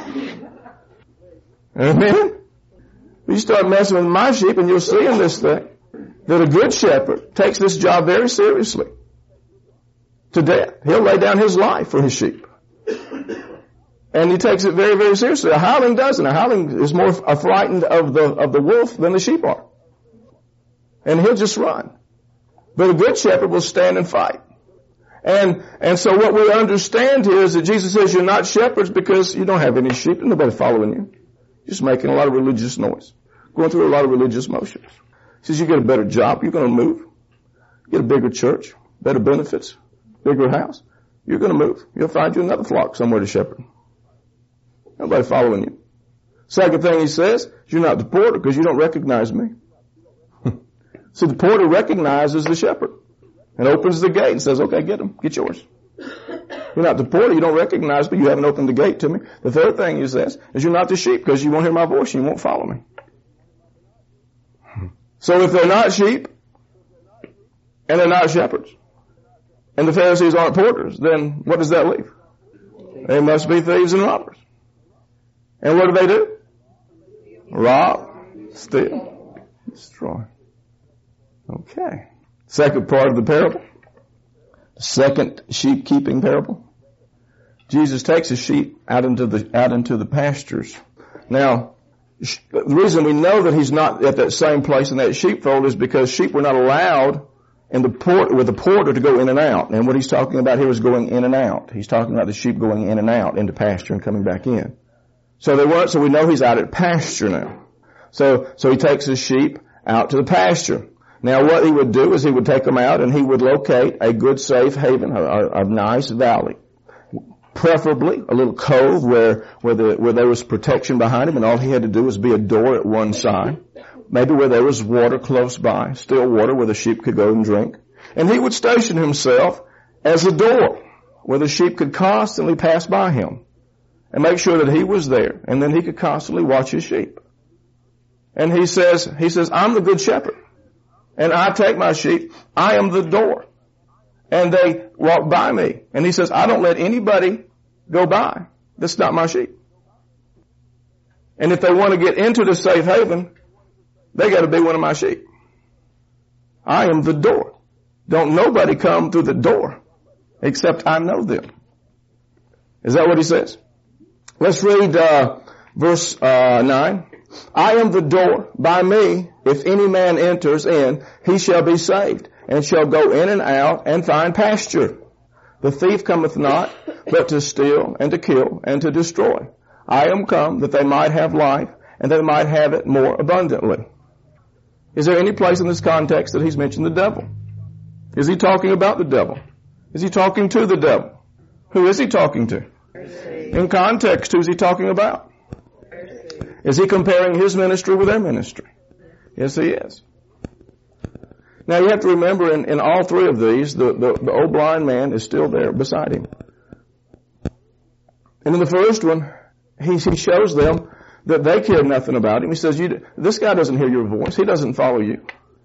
Amen? You start messing with my sheep and you'll see in this thing that a good shepherd takes this job very seriously. To death. He'll lay down his life for his sheep. And he takes it very, very seriously. A hireling doesn't. A hireling is more frightened of the, of the wolf than the sheep are. And he'll just run. But a good shepherd will stand and fight. And, and so what we understand here is that Jesus says you're not shepherds because you don't have any sheep and nobody's following you. You're just making a lot of religious noise. Going through a lot of religious motions. He says you get a better job, you're going to move. You get a bigger church, better benefits, bigger house. You're going to move. You'll find you another flock somewhere to shepherd. Nobody following you. Second thing he says is you're not the porter because you don't recognize me. So the porter recognizes the shepherd and opens the gate and says, okay, get him. Get yours. You're not the porter. You don't recognize me. You haven't opened the gate to me. The third thing he says is you're not the sheep because you won't hear my voice and you won't follow me. So if they're not sheep and they're not shepherds and the Pharisees aren't porters, then what does that leave? They must be thieves and robbers. And what do they do? Rob, steal, destroy. Okay. Second part of the parable. The second sheep keeping parable. Jesus takes his sheep out into the, out into the pastures. Now, the reason we know that he's not at that same place in that sheepfold is because sheep were not allowed in the port, with the porter to go in and out. And what he's talking about here is going in and out. He's talking about the sheep going in and out into pasture and coming back in. So they weren't, so we know he's out at pasture now. So, so he takes his sheep out to the pasture. Now what he would do is he would take them out and he would locate a good safe haven, a, a, a nice valley. Preferably a little cove where, where the, where there was protection behind him and all he had to do was be a door at one side. Maybe where there was water close by, still water where the sheep could go and drink. And he would station himself as a door where the sheep could constantly pass by him and make sure that he was there and then he could constantly watch his sheep. And he says, he says, I'm the good shepherd and I take my sheep. I am the door and they walk by me. And he says, I don't let anybody go by. That's not my sheep. And if they want to get into the safe haven, they got to be one of my sheep. I am the door. Don't nobody come through the door except I know them. Is that what he says? Let's read uh, verse uh, nine. I am the door. By me, if any man enters in, he shall be saved, and shall go in and out and find pasture. The thief cometh not, but to steal and to kill and to destroy. I am come that they might have life, and that they might have it more abundantly. Is there any place in this context that he's mentioned the devil? Is he talking about the devil? Is he talking to the devil? Who is he talking to? In context, who is he talking about? Is he comparing his ministry with their ministry? Yes, he is. Now you have to remember in, in all three of these, the, the, the old blind man is still there beside him. And in the first one, he, he shows them that they care nothing about him. He says, you, this guy doesn't hear your voice. He doesn't follow you.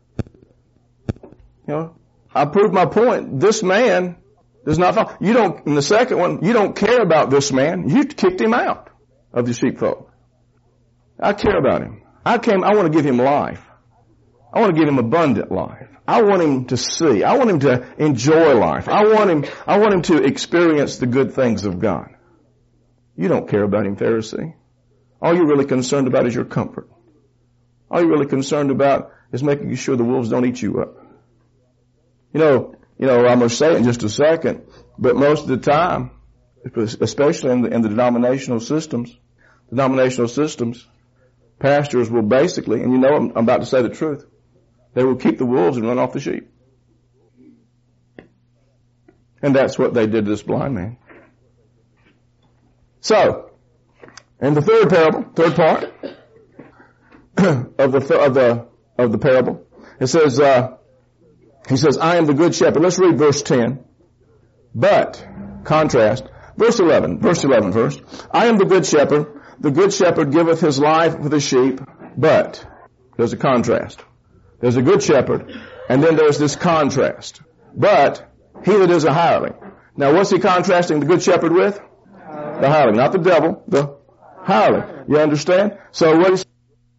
You know, I proved my point. This man does not follow. You don't, in the second one, you don't care about this man. You kicked him out of the sheepfold. I care about him. I came, I want to give him life. I want to give him abundant life. I want him to see. I want him to enjoy life. I want him, I want him to experience the good things of God. You don't care about him, Pharisee. All you're really concerned about is your comfort. All you're really concerned about is making sure the wolves don't eat you up. You know, you know, I'm going to say it in just a second, but most of the time, especially in the, in the denominational systems, denominational systems, pastors will basically, and you know I'm, I'm about to say the truth, they will keep the wolves and run off the sheep. And that's what they did to this blind man. So, in the third parable, third part of the of the of the parable, it says, uh, he says, "I am the good shepherd." Let's read verse ten. But contrast, verse eleven. Verse eleven first. I am the good shepherd. The good shepherd giveth his life for the sheep. But there's a contrast. There's a good shepherd, and then there's this contrast. But he that is a hireling. Now what's he contrasting the good shepherd with? The hireling, not the devil, the hireling. You understand? So what is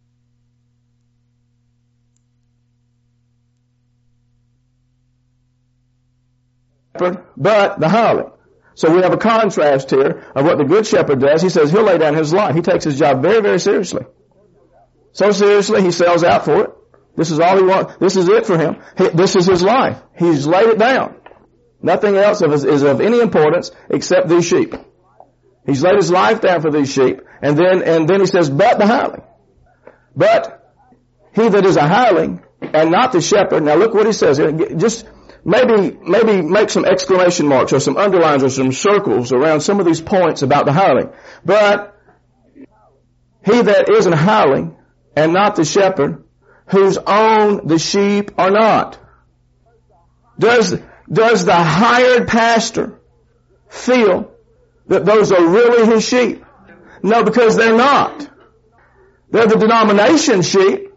but the hireling. So we have a contrast here of what the good shepherd does. He says he'll lay down his life. He takes his job very, very seriously. So seriously, he sells out for it. This is all he wants. This is it for him. He, this is his life. He's laid it down. Nothing else is, is of any importance except these sheep. He's laid his life down for these sheep. And then, and then he says, but the hireling. But he that is a hireling and not the shepherd. Now look what he says here. Just maybe, maybe make some exclamation marks or some underlines or some circles around some of these points about the hireling. But he that is a hireling and not the shepherd, whose own the sheep are not. Does, does the hired pastor feel that those are really his sheep? No, because they're not. They're the denomination sheep.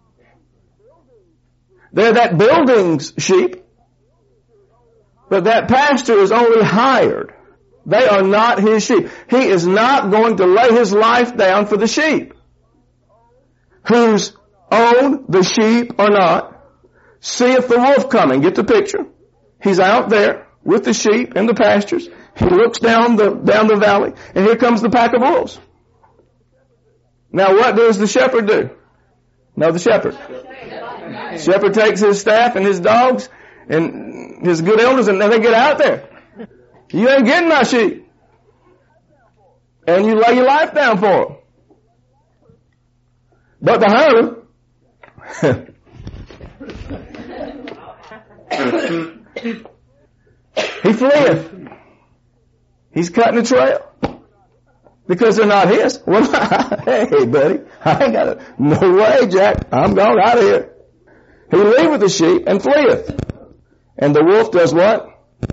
They're that building's sheep. But that pastor is only hired. They are not his sheep. He is not going to lay his life down for the sheep. Whose own the sheep are not, seeth the wolf coming. Get the picture. He's out there with the sheep in the pastures. He looks down the, down the valley, and here comes the pack of wolves. Now what does the shepherd do? No, the shepherd. The shepherd takes his staff and his dogs and his good elders, and then they get out there. You ain't getting my sheep. And you lay your life down for them. But the hireling, he fleeth. He's cutting the trail. Because they're not his. Well, hey, buddy, I ain't got it. No way, Jack. I'm gone out of here. He leaveth the sheep and fleeth. And the wolf does what?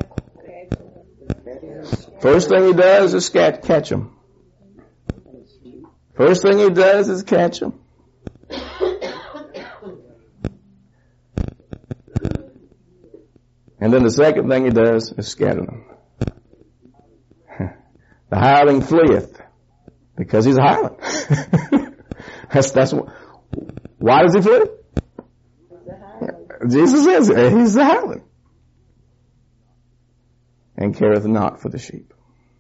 First thing he does is catch him. First thing he does is catch him. And then the second thing he does is scatter them. The hireling fleeth because he's a hireling. that's that's what, why does he flee? Jesus says he's a hireling and careth not for the sheep.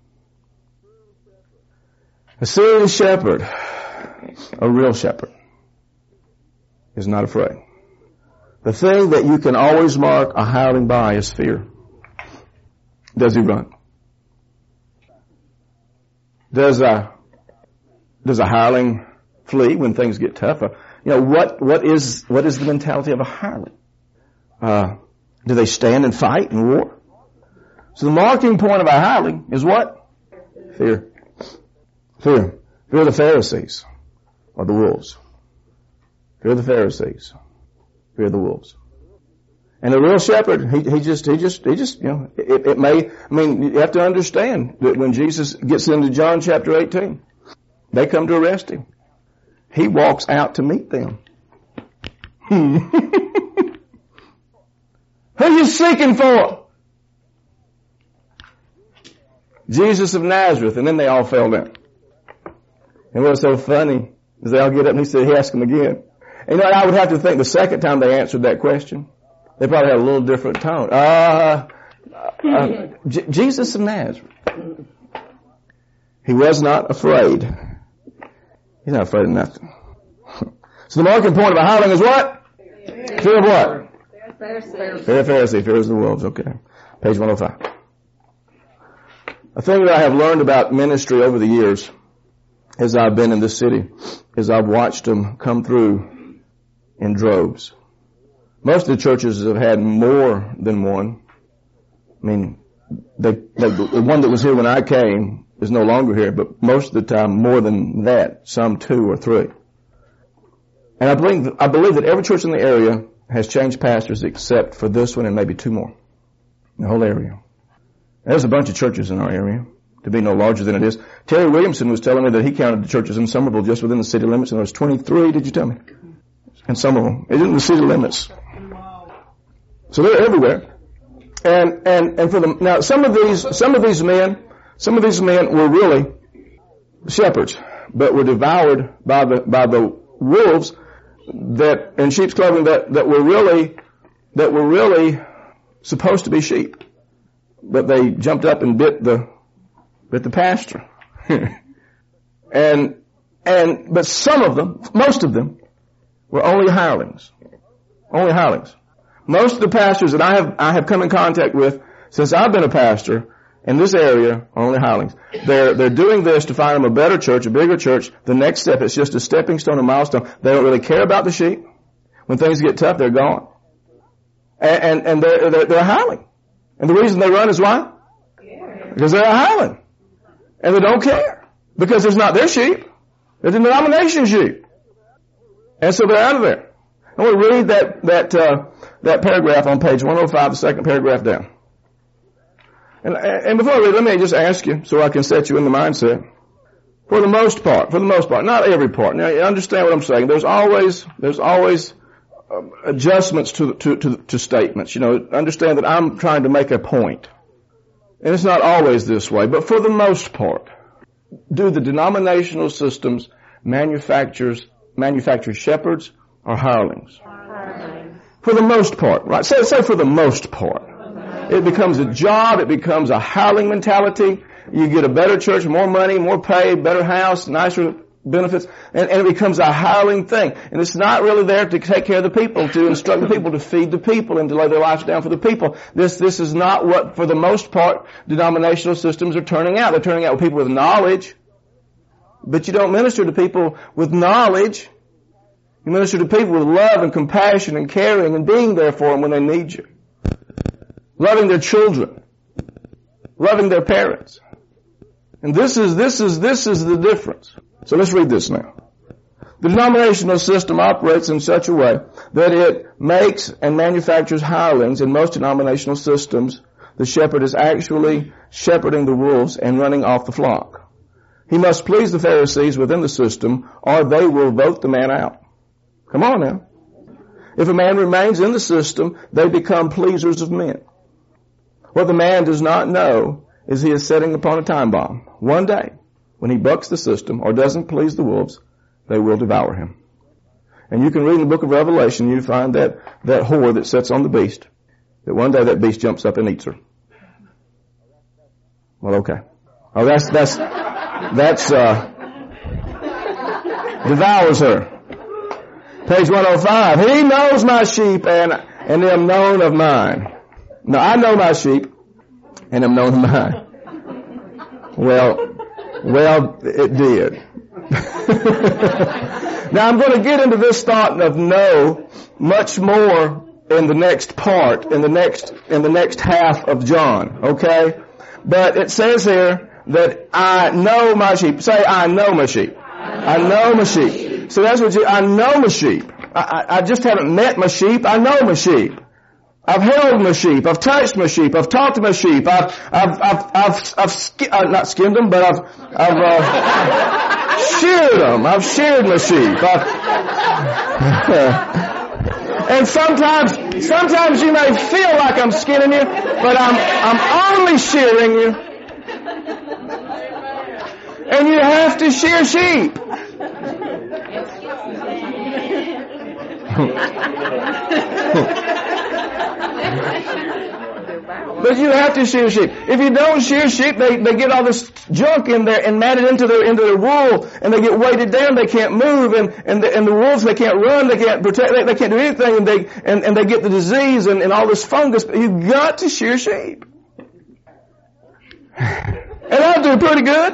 A serious shepherd, a real shepherd, is not afraid. The thing that you can always mark a hireling by is fear. Does he run? Does a, does a hireling flee when things get tougher? You know, what, what is, what is the mentality of a hireling? Uh, do they stand and fight in war? So the marking point of a hireling is what? Fear. Fear. Fear of the Pharisees or the wolves. Fear of the Pharisees. Fear of the wolves. And the real shepherd, he, he just, he just, he just, you know, it, it may, I mean, you have to understand that when Jesus gets into John chapter eighteen, they come to arrest him. He walks out to meet them. Who are you seeking for? Jesus of Nazareth. And then they all fell down. And what's so funny is they all get up and he said, he asked them again. And you know what, I would have to think the second time they answered that question, they probably had a little different tone. Uh, uh J- Jesus of Nazareth. He was not afraid. He's not afraid of nothing. So the marking point of a hireling is what? Fear, fear of what? Pharisee. Fear of Pharisee. Fear of the wolves. Okay. Page one oh five. A thing that I have learned about ministry over the years as I've been in this city is I've watched them come through in droves. Most of the churches have had more than one. I mean, they, they, the one that was here when I came is no longer here, but most of the time more than that, some two or three. And I believe, I believe that every church in the area has changed pastors except for this one and maybe two more in the whole area. There's a bunch of churches in our area to be no larger than it is. Terry Williamson was telling me that he counted the churches in Somerville just within the city limits, and there was twenty-three, did you tell me? In Somerville. It's in the city limits. So they're everywhere. And, and, and for the, now some of these, some of these men, some of these men were really shepherds, but were devoured by the, by the wolves that, in sheep's clothing that, that were really, that were really supposed to be sheep. But they jumped up and bit the, bit the pasture. and, and, but some of them, most of them, were only hirelings. Only hirelings. Most of the pastors that I have, I have come in contact with since I've been a pastor in this area are only hirelings. They're, they're doing this to find them a better church, a bigger church. The next step is just a stepping stone, a milestone. They don't really care about the sheep. When things get tough, they're gone. And, and, and they're, they're, they're a hireling. And the reason they run is why? Because they're a hireling. And they don't care. Because it's not their sheep. They're the denomination sheep. And so they're out of there. I want to read that, that, uh, that paragraph on page one oh five, the second paragraph down. And, and before I read, let me just ask you so I can set you in the mindset. For the most part, for the most part, not every part. Now, you understand what I'm saying. There's always, there's always uh, adjustments to, to, to, to statements. You know, understand that I'm trying to make a point. And it's not always this way, but for the most part, do the denominational systems manufactures, manufacture shepherds or hirelings? Hirelings. For the most part, right? Say, say for the most part. It becomes a job. It becomes a hireling mentality. You get a better church, more money, more pay, better house, nicer benefits, and, and it becomes a hireling thing. And it's not really there to take care of the people, to instruct the people, to feed the people, and to lay their lives down for the people. This, this is not what, for the most part, denominational systems are turning out. They're turning out with people with knowledge. But you don't minister to people with knowledge. You minister to people with love and compassion and caring and being there for them when they need you. Loving their children. Loving their parents. And this is, this is, this is the difference. So let's read this now. The denominational system operates in such a way that it makes and manufactures hirelings. In most denominational systems, the shepherd is actually shepherding the wolves and running off the flock. He must please the Pharisees within the system, or they will vote the man out. Come on now. If a man remains in the system, they become pleasers of men. What the man does not know is he is setting upon a time bomb. One day, when he bucks the system or doesn't please the wolves, they will devour him. And you can read in the book of Revelation, you find that, that whore that sits on the beast, that one day that beast jumps up and eats her. Well, okay. Oh, that's, that's, that's, uh, devours her. Page one oh five. He knows my sheep and, and am known of mine. Now, I know my sheep and am known of mine. Well, well, it did. Now, I'm going to get into this thought of know much more in the next part, in the next, in the next half of John, okay? But it says here that I know my sheep. Say, I know my sheep. I know my sheep. So that's what you, I know my sheep. I, I, I just haven't met my sheep. I know my sheep. I've held my sheep. I've touched my sheep. I've talked to my sheep. I've, I've, I've, I've, I've sk- uh, not skinned them, but I've, I've, uh, sheared them. I've sheared my sheep. I've, and sometimes, sometimes you may feel like I'm skinning you, but I'm, I'm only shearing you. And you have to shear sheep. But you have to shear sheep. If you don't shear sheep, they, they get all this junk in there and matted into their, into their wool, and they get weighted down, they can't move, and, and the, and the wolves, they can't run, they can't protect, they, they can't do anything, and they, and, and they get the disease and, and all this fungus. You've got to shear sheep. And I'll do pretty good.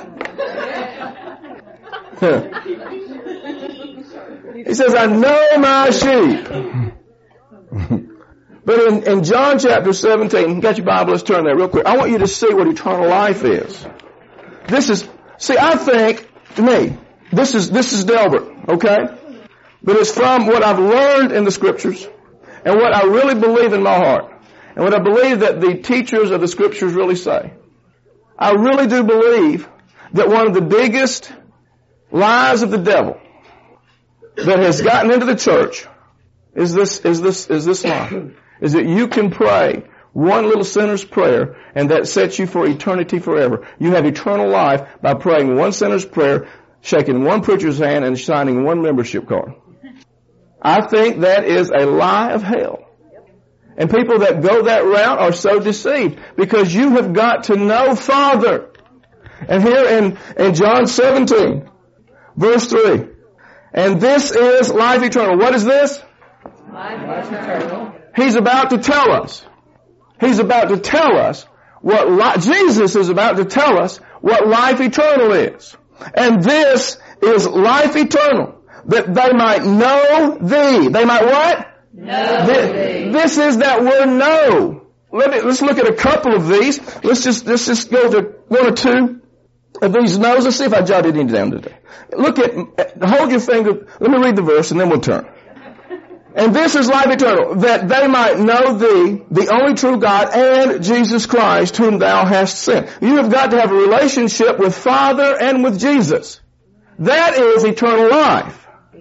He says, I know my sheep. But in, in John chapter seventeen, you got your Bible, let's turn there real quick. I want you to see what eternal life is. This is, see, I think, to me, this is, this is Delbert, okay? But it's from what I've learned in the scriptures and what I really believe in my heart and what I believe that the teachers of the scriptures really say. I really do believe that one of the biggest lies of the devil that has gotten into the church is this, is this, is this lie. Is that you can pray one little sinner's prayer, and that sets you for eternity forever. You have eternal life by praying one sinner's prayer, shaking one preacher's hand, and signing one membership card. I think that is a lie of hell. And people that go that route are so deceived because you have got to know Father. And here in, in John seventeen, verse three, and this is life eternal. What is this? Life eternal. He's about to tell us. He's about to tell us what li- Jesus is about to tell us what life eternal is. And this is life eternal, that they might know thee. They might what? Know This, this is that word know. Let me, let's look at a couple of these. Let's just, let's just go to one or two of these knows. Let's see if I jotted any down today. Look at, hold your finger. Let me read the verse and then we'll turn. And this is life eternal, that they might know thee, the only true God, and Jesus Christ, whom thou hast sent. You have got to have a relationship with Father and with Jesus. That is eternal life.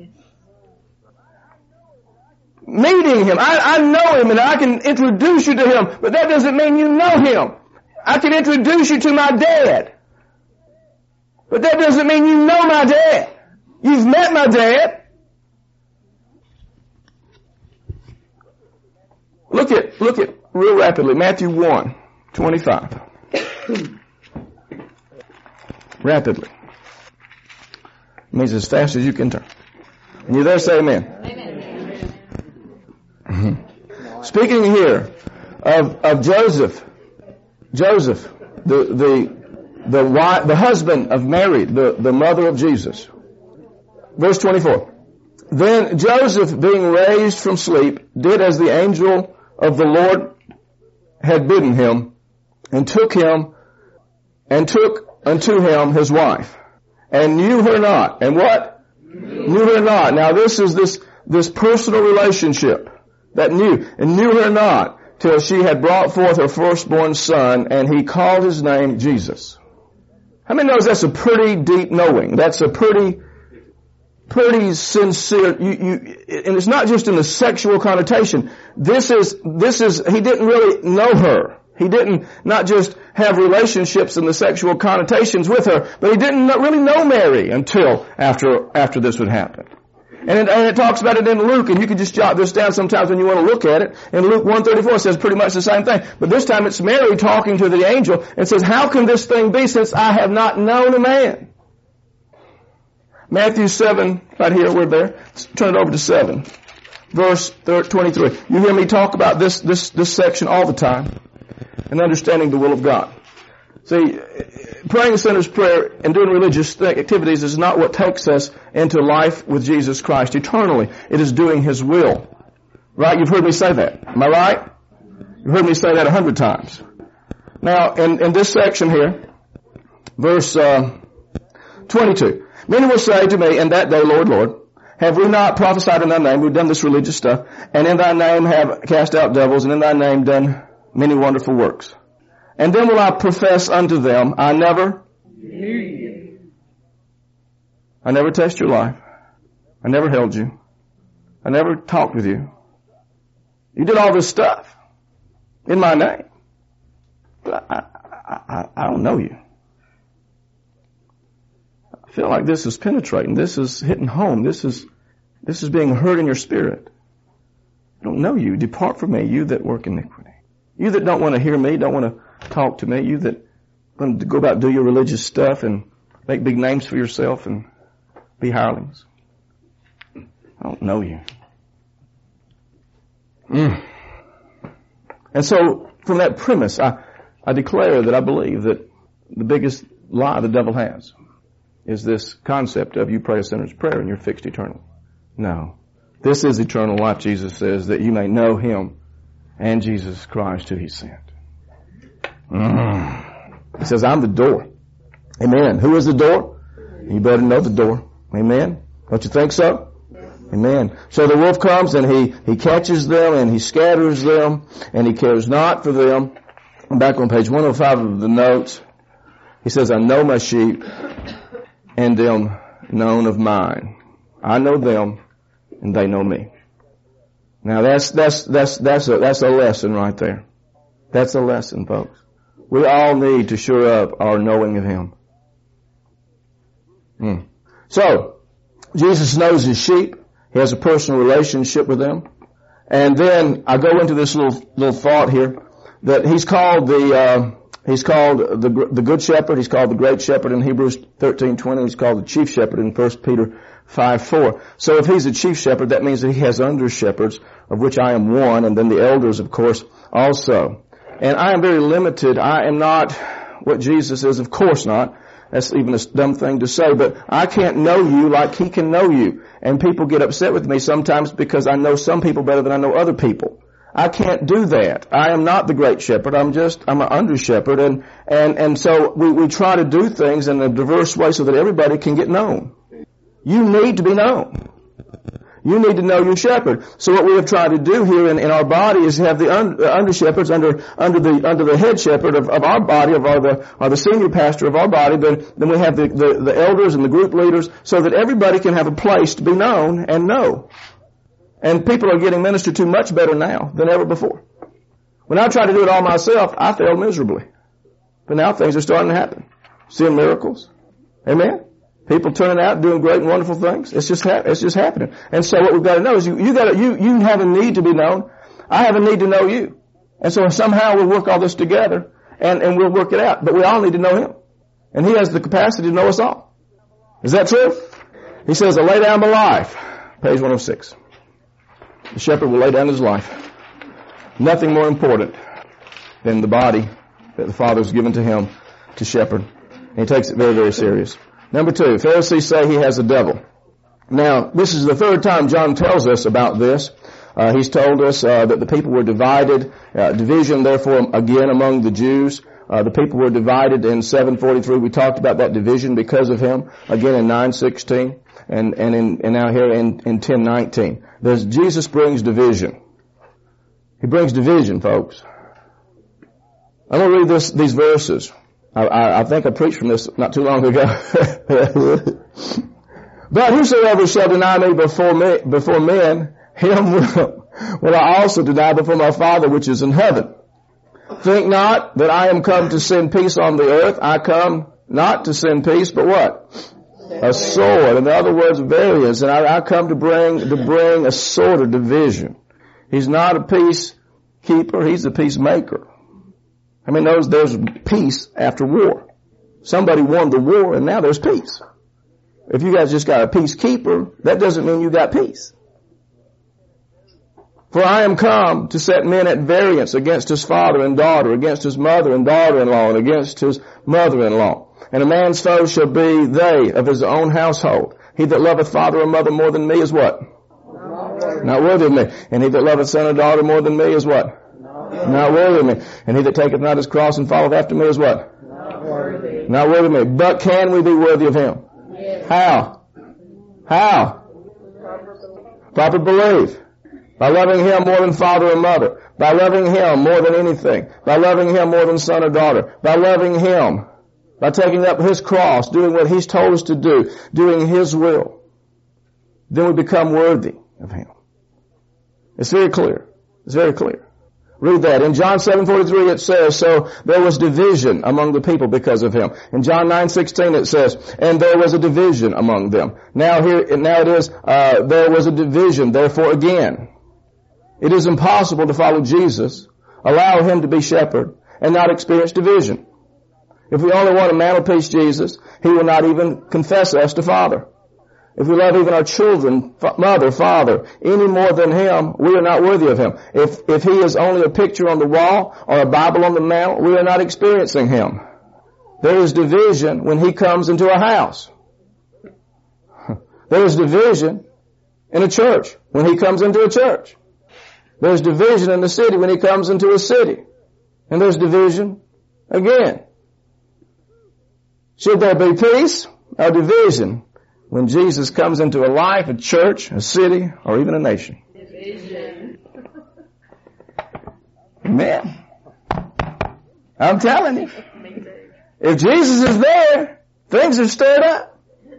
Meeting Him. I, I know Him and I can introduce you to Him, but that doesn't mean you know Him. I can introduce you to my dad, but that doesn't mean you know my dad. You've met my dad. Look at, look at real rapidly, Matthew one, twenty-five. Rapidly. Means as fast as you can turn. When you're there, say amen. Amen. Mm-hmm. Speaking here of, of Joseph, Joseph, the, the, the wife, the husband of Mary, the, the mother of Jesus. Verse twenty-four. Then Joseph, being raised from sleep, did as the angel of the Lord had bidden him, and took him, and took unto him his wife, and knew her not. And what? Knew her not. Now this is this, this personal relationship that knew, and knew her not, till she had brought forth her firstborn son, and he called his name Jesus. How many knows that's a pretty deep knowing? That's a pretty pretty sincere, you, you, and it's not just in the sexual connotation. This is, this is, he didn't really know her. He didn't not just have relationships in the sexual connotations with her, but he didn't really know Mary until after, after this would happen. And it, and it talks about it in Luke, and you can just jot this down sometimes when you want to look at it. In Luke one thirty-four, it says pretty much the same thing. But this time it's Mary talking to the angel and says, how can this thing be since I have not known a man? Matthew seven, right here, we're there. Let's turn it over to seven. Verse twenty-three. You hear me talk about this, this, this section all the time. And understanding the will of God. See, praying the sinner's prayer and doing religious activities is not what takes us into life with Jesus Christ eternally. It is doing His will. Right? You've heard me say that. Am I right? You've heard me say that a hundred times. Now, in, in this section here, verse uh, twenty-two. Many will say to me in that day, Lord, Lord, have we not prophesied in thy name? We've done this religious stuff. And in thy name have cast out devils, and in thy name done many wonderful works. And then will I profess unto them, I never knew you. I never touched your life. I never held you. I never talked with you. You did all this stuff in my name. But I, I, I, I don't know you. I feel like this is penetrating. This is hitting home. This is, this is being heard in your spirit. I don't know you. Depart from me, you that work iniquity. You that don't want to hear me, don't want to talk to me. You that want to go about do your religious stuff and make big names for yourself and be hirelings. I don't know you. Mm. And so, from that premise, I, I declare that I believe that the biggest lie the devil has is this concept of you pray a sinner's prayer and you're fixed eternally. No. This is eternal life, Jesus says, that you may know Him and Jesus Christ who He sent. Mm. He says, I'm the door. Amen. Who is the door? You better know the door. Amen. Don't you think so? Amen. So the wolf comes and he, he catches them and he scatters them and he cares not for them. I'm back on page one oh five of the notes. He says, I know my sheep and them known of mine. I know them and they know me. Now that's, that's, that's, that's a, that's a lesson right there. That's a lesson, folks. We all need to shore up our knowing of Him. Hmm. So, Jesus knows His sheep. He has a personal relationship with them. And then I go into this little little thought here that He's called the uh, He's called the the Good Shepherd. He's called the Great Shepherd in Hebrews thirteen twenty. He's called the Chief Shepherd in First Peter five four. So if He's a Chief Shepherd, that means that He has under shepherds, of which I am one, and then the elders, of course, also. And I am very limited. I am not what Jesus is, of course not. That's even a dumb thing to say, but I can't know you like He can know you. And people get upset with me sometimes because I know some people better than I know other people. I can't do that. I am not the great shepherd. I'm just, I'm an under shepherd. And, and, and so we, we try to do things in a diverse way so that everybody can get known. You need to be known. You need to know your shepherd. So what we have tried to do here in, in our body is have the un, uh, under shepherds under under the under the head shepherd of, of our body, of our the or the senior pastor of our body. But then we have the, the the elders and the group leaders, so that everybody can have a place to be known and know. And people are getting ministered to much better now than ever before. When I tried to do it all myself, I failed miserably. But now things are starting to happen. Seeing miracles. Amen. People turning out, doing great and wonderful things. It's just ha- it's just happening. And so what we've got to know is you you got you you have a need to be known. I have a need to know you. And so somehow we'll work all this together and and we'll work it out. But we all need to know Him, and He has the capacity to know us all. Is that true? He says, "I lay down my life." Page one oh six. The shepherd will lay down his life. Nothing more important than the body that the Father has given to him to shepherd. And he takes it very, very serious. Number two, Pharisees say he has a devil. Now, this is the third time John tells us about this. Uh, he's told us uh, that the people were divided, uh, division therefore again among the Jews. Uh, the people were divided in seven forty-three. We talked about that division because of him. Again in nine sixteen and, and, in, and now here in, in ten nineteen. There's, Jesus brings division. He brings division, folks. I'm going to read this, these verses. I, I, I think I preached from this not too long ago. But whosoever shall deny me before me, before men, him will, will I also deny before my Father which is in heaven. Think not that I am come to send peace on the earth. I come not to send peace, but what? A sword. In other words, variance. And I, I come to bring, to bring a sword of division. He's not a peacekeeper. He's a peacemaker. I mean, there's, there's peace after war. Somebody won the war and now there's peace. If you guys just got a peacekeeper, that doesn't mean you got peace. For I am come to set men at variance against his father and daughter, against his mother and daughter-in-law, and against his mother-in-law. And a man's foe shall be they of his own household. He that loveth father or mother more than me is what? Not worthy. Not worthy of me. And he that loveth son or daughter more than me is what? Not, not worthy of me. And he that taketh not his cross and followeth after me is what? Not worthy. Not worthy of me. But can we be worthy of him? Yes. How? How? Proper belief. By loving him more than father or mother. By loving him more than anything. By loving him more than son or daughter. By loving him. By taking up his cross, doing what he's told us to do, doing his will. Then we become worthy of him. It's very clear. It's very clear. Read that. In John seven forty-three it says, so there was division among the people because of him. In John nine sixteen it says, and there was a division among them. Now here, now it is, uh, there was a division, therefore again. It is impossible to follow Jesus, allow him to be shepherd, and not experience division. If we only want to mantelpiece Jesus, he will not even confess us to Father. If we love even our children, mother, father, any more than him, we are not worthy of him. If, if he is only a picture on the wall or a Bible on the mantle, we are not experiencing him. There is division when he comes into a house. There is division in a church when he comes into a church. There's division in the city when he comes into a city. And there's division again. Should there be peace or division when Jesus comes into a life, a church, a city, or even a nation? Division. Amen. I'm telling you. If Jesus is there, things are stirred up.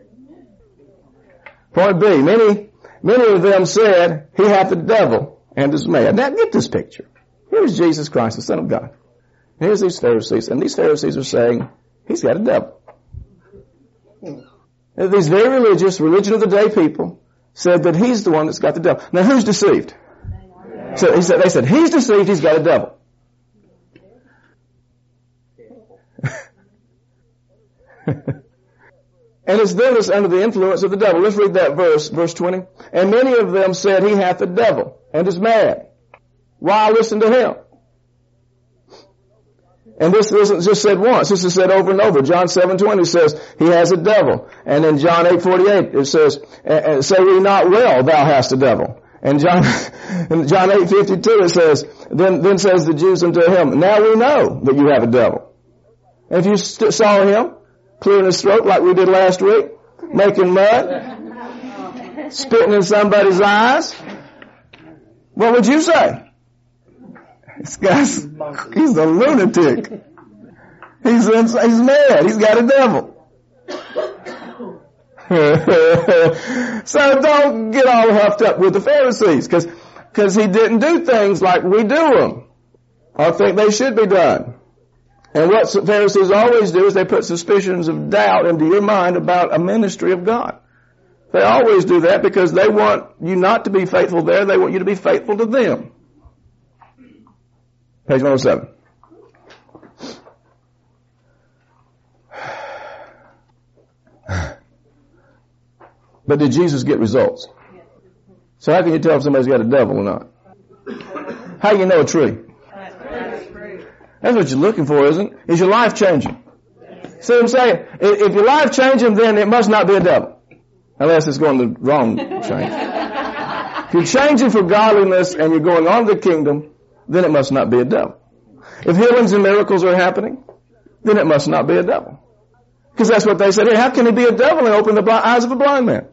Point B. Many, many of them said, he hath the devil and is mad. Now get this picture. Here's Jesus Christ, the Son of God. Here's these Pharisees, and these Pharisees are saying, he's got a devil. And these very religious, religion of the day people said that he's the one that's got the devil. Now, who's deceived? So he said, they said, he's deceived, he's got a devil. And it's them that's under the influence of the devil. Let's read that verse, verse twenty. And many of them said, he hath a devil and is mad. Why listen to him? And this isn't just said once. This is said over and over. John seven twenty says, he has a devil. And in John eight forty-eight it says, say we not well, thou hast a devil. And John, in John eight fifty-two it says, then, then says the Jews unto him, now we know that you have a devil. And if you st- saw him clearing his throat like we did last week, making mud, spitting in somebody's eyes, what would you say? This guy's, he's a lunatic. He's, he's mad. He's got a devil. So don't get all huffed up with the Pharisees, because because he didn't do things like we do them or think they should be done. And what Pharisees always do is they put suspicions of doubt into your mind about a ministry of God. They always do that because they want you not to be faithful there. They want you to be faithful to them. Page one oh seven. But did Jesus get results? So how can you tell if somebody's got a devil or not? How do you know a tree? That's what you're looking for, isn't it? Is your life changing? See what I'm saying? If your life changing, then it must not be a devil. Unless it's going the wrong change. If you're changing for godliness and you're going on to the kingdom, then it must not be a devil. If healings and miracles are happening, then it must not be a devil. Because that's what they said. Hey, how can he be a devil and open the blind, eyes of a blind man?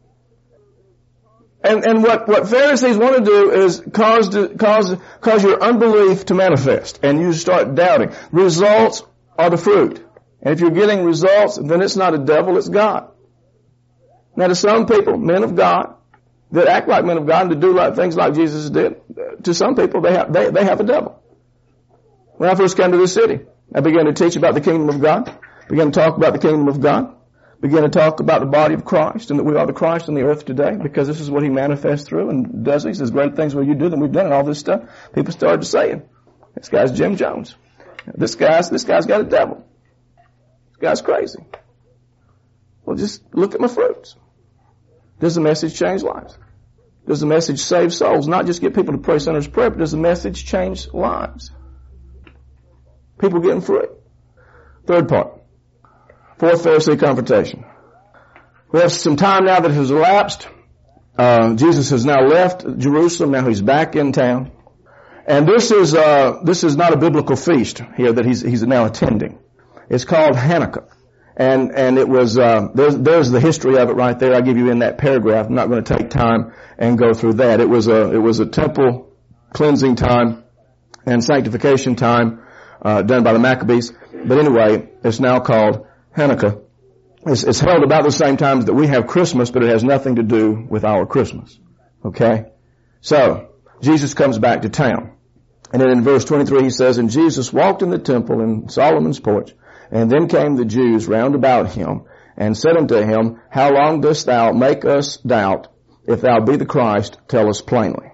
And, and what, what Pharisees want to do is cause, to, cause, cause your unbelief to manifest. And you start doubting. Results are the fruit. And if you're getting results, then it's not a devil, it's God. Now to some people, men of God, that act like men of God and to do like things like Jesus did, to some people, they have, they, they have a devil. When I first came to this city, I began to teach about the kingdom of God, began to talk about the kingdom of God, began to talk about the body of Christ and that we are the Christ on the earth today because this is what he manifests through and does. He says, great things will you do than we've done and all this stuff. People started saying, this guy's Jim Jones. This guy's, this guy's got a devil. This guy's crazy. Well, just look at my fruits. Does the message change lives? Does the message save souls? Not just get people to pray sinner's prayer, but does the message change lives? People getting free. Third part. Fourth Pharisee confrontation. We have some time now that has elapsed. Uh, Jesus has now left Jerusalem. Now he's back in town. And this is, uh, this is not a biblical feast here that he's, he's now attending. It's called Hanukkah. And, and it was, uh, there's, there's the history of it right there. I give you in that paragraph. I'm not going to take time and go through that. It was a, it was a temple cleansing time and sanctification time, uh, done by the Maccabees. But anyway, it's now called Hanukkah. It's, it's held about the same time that we have Christmas, but it has nothing to do with our Christmas. Okay? So, Jesus comes back to town. And then in verse twenty-three he says, and Jesus walked in the temple in Solomon's porch, and then came the Jews round about him, and said unto him, how long dost thou make us doubt? If thou be the Christ, tell us plainly.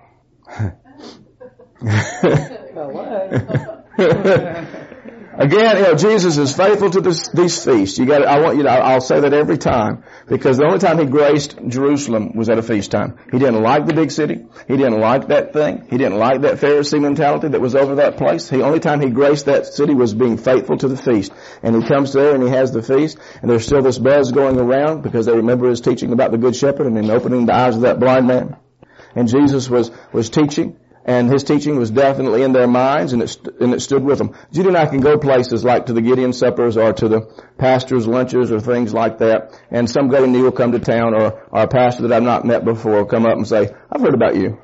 Again, you know, Jesus is faithful to this, these feasts. You got. I want you to. I'll say that every time because the only time he graced Jerusalem was at a feast time. He didn't like the big city. He didn't like that thing. He didn't like that Pharisee mentality that was over that place. The only time he graced that city was being faithful to the feast. And he comes there and he has the feast, and there's still this buzz going around because they remember his teaching about the Good Shepherd and then opening the eyes of that blind man. And Jesus was was teaching. And his teaching was definitely in their minds, and it, st- and it stood with them. Judy and I can go places like to the Gideon suppers or to the pastor's lunches or things like that, and some guy new will come to town, or, or a pastor that I've not met before will come up and say, I've heard about you.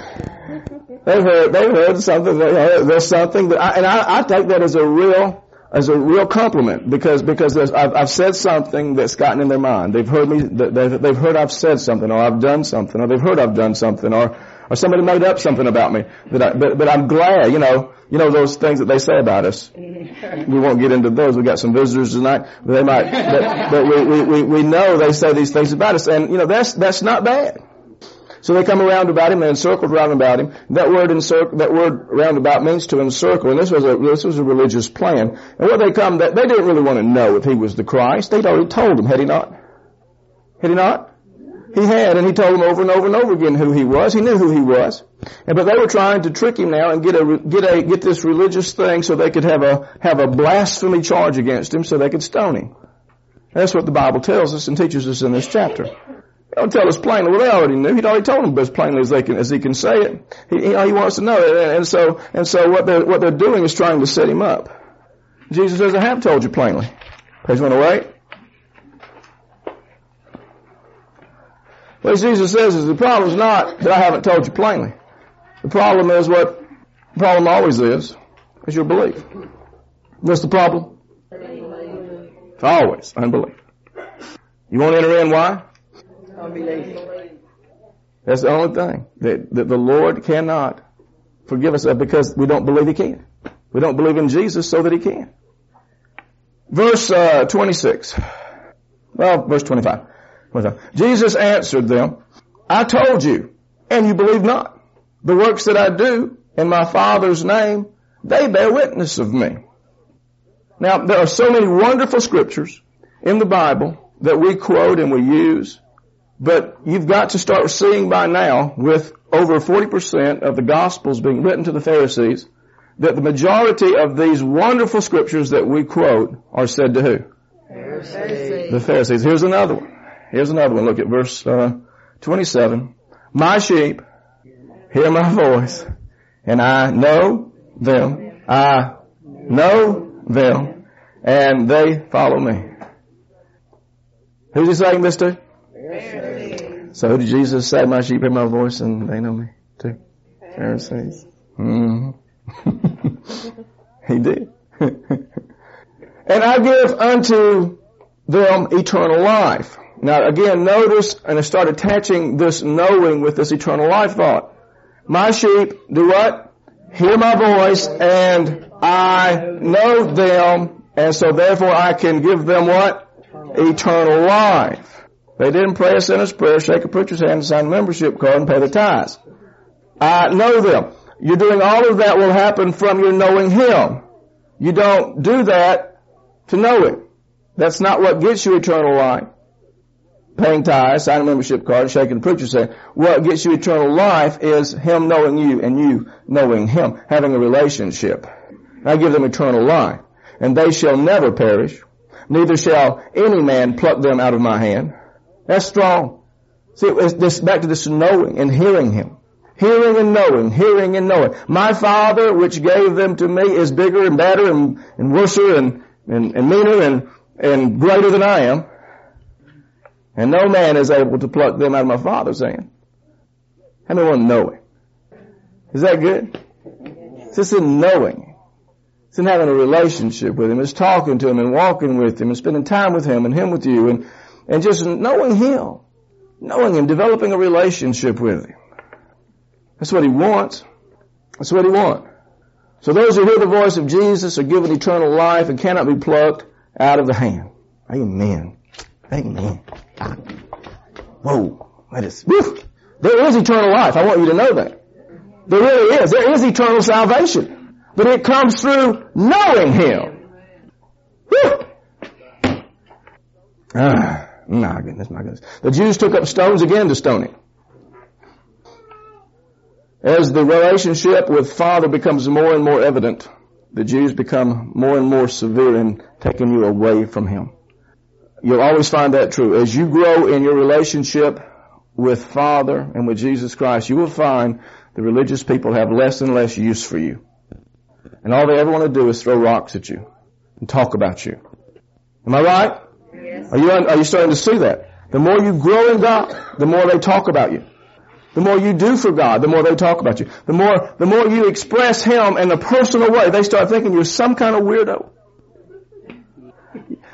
they've heard, they've heard something, they heard, there's something that I, and I, I take that as a real as a real compliment because because there's, I've, I've said something that's gotten in their mind. They've heard me. They've, they've heard I've said something, or I've done something, or they've heard I've done something, or or somebody made up something about me. That I, but but I'm glad. You know, you know those things that they say about us. We won't get into those. We got some visitors tonight. But they might. But, but we, we we we know they say these things about us, and you know that's that's not bad. So they come around about him, they encircled round about him. That word encircle, that word roundabout means to encircle, and this was a this was a religious plan. And what they come, they, they didn't really want to know if he was the Christ. They'd already told him, had he not? Had he not? He had, and he told them over and over and over again who he was. He knew who he was. And, but they were trying to trick him now and get a get a get this religious thing so they could have a have a blasphemy charge against him, so they could stone him. That's what the Bible tells us and teaches us in this chapter. They don't tell us plainly. Well, they already knew. He'd already told them as plainly as they can, as he can say it. He, he, he wants to know it. And so, and so what they're, what they're doing is trying to set him up. Jesus says, I have told you plainly. Page one oh eight. What Jesus says is the problem is not that I haven't told you plainly. The problem is what the problem always is, is your belief. What's the problem? It's always unbelief. You won't enter in, why? That's the only thing that, that the Lord cannot forgive us of because we don't believe he can. We don't believe in Jesus so that he can. Verse uh, twenty-six. Well, verse twenty-five. Jesus answered them, I told you, and you believe not. The works that I do in my Father's name, they bear witness of me. Now, there are so many wonderful scriptures in the Bible that we quote and we use. But you've got to start seeing by now, with over forty percent of the Gospels being written to the Pharisees, that the majority of these wonderful scriptures that we quote are said to who? Pharisees. The Pharisees. Here's another one. Here's another one. Look at verse uh, twenty-seven. My sheep hear my voice, and I know them. I know them, and they follow me. Who's he saying this to? Pharisees. So who did Jesus say, my sheep hear my voice and they know me too? Pharisees. Mm-hmm. He did. And I give unto them eternal life. Now again, notice, and I start attaching this knowing with this eternal life thought. My sheep do what? Hear my voice, and I know them, and so therefore I can give them what? Eternal life. They didn't pray a sinner's prayer, shake a preacher's hand, sign a membership card, and pay the tithes. I know them. You're doing all of that will happen from your knowing him. You don't do that to know him. That's not what gets you eternal life. Paying tithes, signing a membership card, shaking a preacher's hand. What gets you eternal life is him knowing you and you knowing him, having a relationship. I give them eternal life, and they shall never perish, neither shall any man pluck them out of my hand. That's strong. See, it's this, back to this knowing and hearing him. Hearing and knowing, hearing and knowing. My Father, which gave them to me, is bigger and better and, and worser and, and, and meaner and, and greater than I am. And no man is able to pluck them out of my Father's hand. How many want to know him? Is that good? It's just in knowing. It's in having a relationship with him. It's talking to him and walking with him and spending time with him and him with you and, and just knowing him. Knowing him, developing a relationship with him. That's what he wants. That's what he wants. So those who hear the voice of Jesus are given eternal life and cannot be plucked out of the hand. Amen. Amen. Whoa. That is, whew. There is eternal life. I want you to know that. There really is. There is eternal salvation. But it comes through knowing him. Whew. Ah, my goodness, my goodness. The Jews took up stones again to stone him. As the relationship with Father becomes more and more evident, the Jews become more and more severe in taking you away from him. You'll always find that true. As you grow in your relationship with Father and with Jesus Christ, you will find the religious people have less and less use for you. And all they ever want to do is throw rocks at you and talk about you. Am I right? Yes. Are you, are you starting to see that? The more you grow in God, the more they talk about you. The more you do for God, the more they talk about you. The more, the more you express him in a personal way, they start thinking you're some kind of weirdo.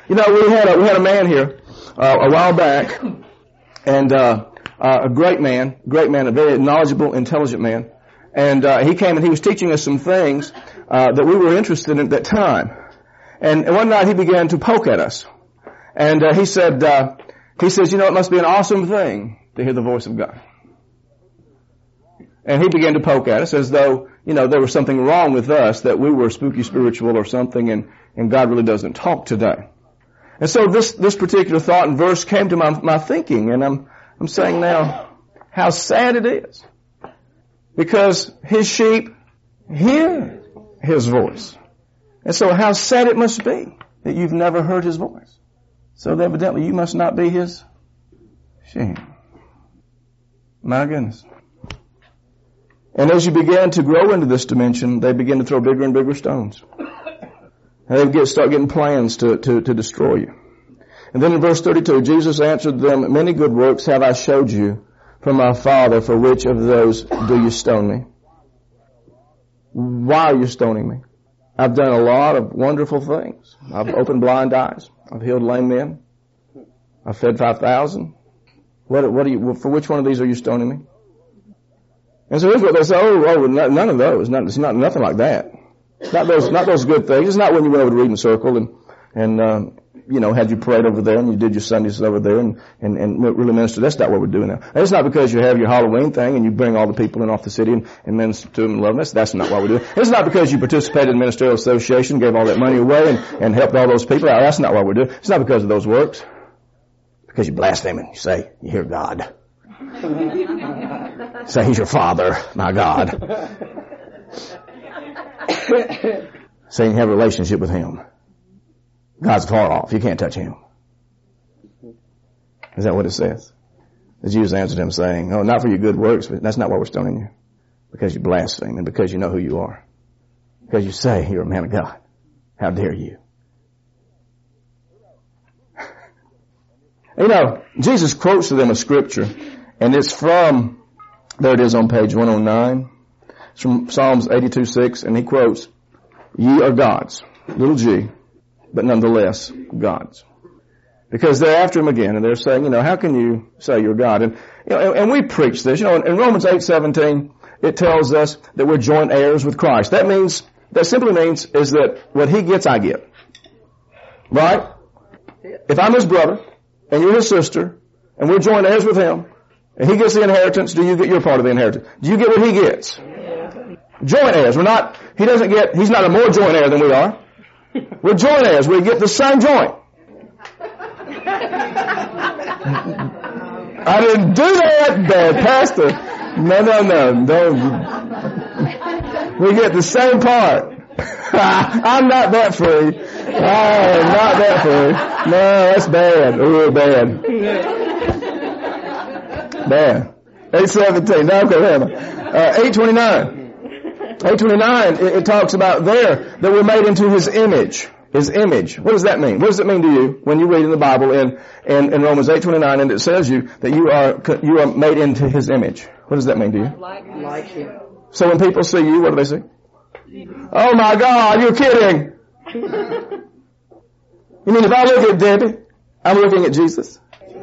You know, we had a, we had a man here uh, a while back, and uh, uh, a great man, great man, a very knowledgeable, intelligent man. And uh, he came and he was teaching us some things uh, that we were interested in at that time. And, and one night he began to poke at us. And uh, he said, uh, he says, you know, it must be an awesome thing to hear the voice of God. And he began to poke at us as though, you know, there was something wrong with us, that we were spooky spiritual or something, and, and God really doesn't talk today. And so this, this particular thought and verse came to my, my thinking, and I'm, I'm saying now, how sad it is. Because his sheep hear his voice. And so how sad it must be that you've never heard his voice. So evidently you must not be his sheep. My goodness. And as you began to grow into this dimension, they begin to throw bigger and bigger stones. And they get, start getting plans to, to, to destroy you. And then in verse thirty-two, Jesus answered them, many good works have I showed you from my Father. For which of those do you stone me? Why are you stoning me? I've done a lot of wonderful things. I've opened blind eyes. I've healed lame men. I've fed five thousand. What, what do you, for which one of these are you stoning me? And so here's what they say, oh, oh, none of those. Not, it's not nothing like that. Not those, not those good things. It's not when you went over to reading circle and, and, um, you know, had you prayed over there and you did your Sundays over there and, and, and really ministered. That's not what we're doing now. And it's not because you have your Halloween thing and you bring all the people in off the city and, and minister to them and love them. That's, that's not what we're doing. It's not because you participated in the Ministerial Association, gave all that money away and, and helped all those people out. That's not what we're doing. It's not because of those works. Because you blaspheme and you say, you hear God. Say he's your Father, my God. Say you have a relationship with him. God's far off. You can't touch him. Is that what it says? The Jews answered him saying, oh, not for your good works, but that's not why we're stoning you. Because you blaspheme and because you know who you are. Because you say you're a man of God. How dare you? You know, Jesus quotes to them a scripture, and it's from, there it is on page one oh nine. It's from Psalms eighty-two six, and he quotes, ye are gods, little g, but nonetheless gods. Because they're after him again, and they're saying, you know, how can you say you're God? And, you know, and, and we preach this. You know, in, in Romans eight seventeen, it tells us that we're joint heirs with Christ. That means, that simply means is that what he gets, I get. Right? If I'm his brother, and you're his sister, and we're joint heirs with him, and he gets the inheritance, do you get your part of the inheritance? Do you get what he gets? Yeah. Joint heirs. We're not, he doesn't get, he's not a more joint heir than we are. We're joint heirs. We get the same joint. I didn't do that, bad pastor. No, no, no. Don't. We get the same part. I'm not that free. I'm not that free. No, that's bad. Ooh, bad. Bad. eight seventeen. No, go ahead. Uh, eight twenty-nine. eight twenty-nine, it, it talks about there that we're made into his image. His image. What does that mean? What does it mean to you when you read in the Bible in, in, in Romans eight twenty-nine and it says you that you are, you are made into his image? What does that mean to you? Like him. So when people see you, what do they see? Oh my God, you're kidding. You mean if I look at Debbie, I'm looking at Jesus?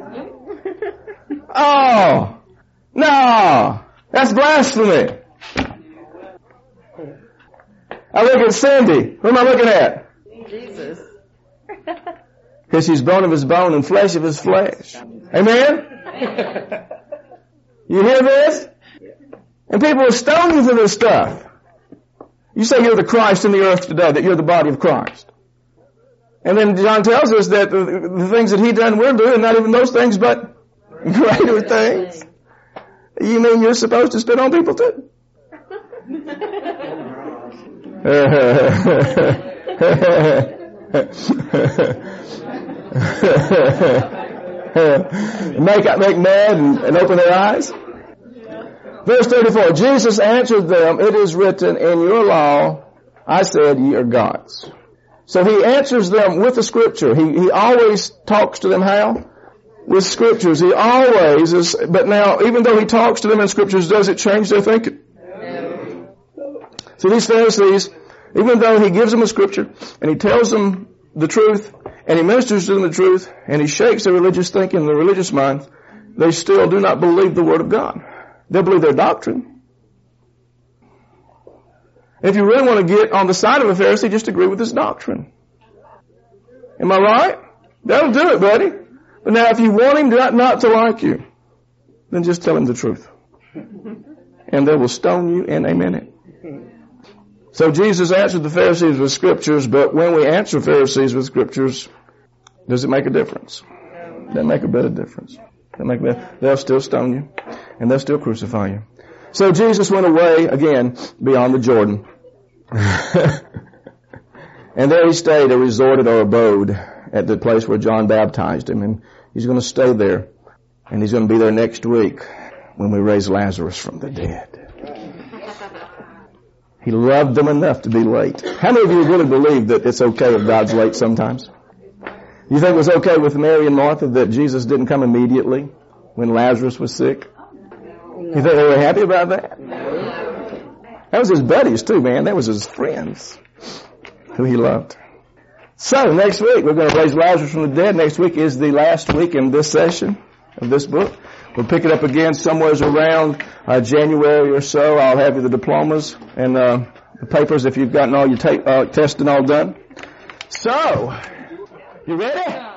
Oh, no, that's blasphemy. I look at Cindy. Who am I looking at? Jesus. Because she's bone of his bone and flesh of his flesh. Amen? You hear this? And people are stoning you for this stuff. You say you're the Christ in the earth today, that you're the body of Christ. And then John tells us that the, the things that he done, we're doing, not even those things, but greater things. You mean you're supposed to spit on people too? make make mad and, and open their eyes. Verse thirty-four, Jesus answered them, it is written in your law, I said ye are gods. So he answers them with the scripture. He, he always talks to them how? With scriptures. He always is, but now, even though he talks to them in scriptures, does it change their thinking? No. So these Pharisees, even though he gives them a scripture, and he tells them the truth, and he ministers to them the truth, and he shakes their religious thinking and their religious mind, they still do not believe the Word of God. They'll believe their doctrine. If you really want to get on the side of a Pharisee, just agree with his doctrine. Am I right? That'll do it, buddy. But now if you want him not, not to like you, then just tell him the truth. And they will stone you in a minute. So Jesus answered the Pharisees with scriptures, but when we answer Pharisees with scriptures, does it make a difference? Doesn't make a bit of difference. Doesn't make a bit. They'll still stone you, and they'll still crucify you. So Jesus went away again beyond the Jordan. And there he stayed, or resorted, or abode at the place where John baptized him. And he's going to stay there. And he's going to be there next week when we raise Lazarus from the dead. He loved them enough to be late. How many of you really believe that it's okay if God's late sometimes? You think it was okay with Mary and Martha that Jesus didn't come immediately when Lazarus was sick? You think they were happy about that? That was his buddies too, man. That was his friends who he loved. So next week we're going to raise Lazarus from the dead. Next week is the last week in this session of this book. We'll pick it up again somewhere around uh, January or so. I'll have you the diplomas and uh, the papers if you've gotten all your ta- uh, testing all done. So, you ready?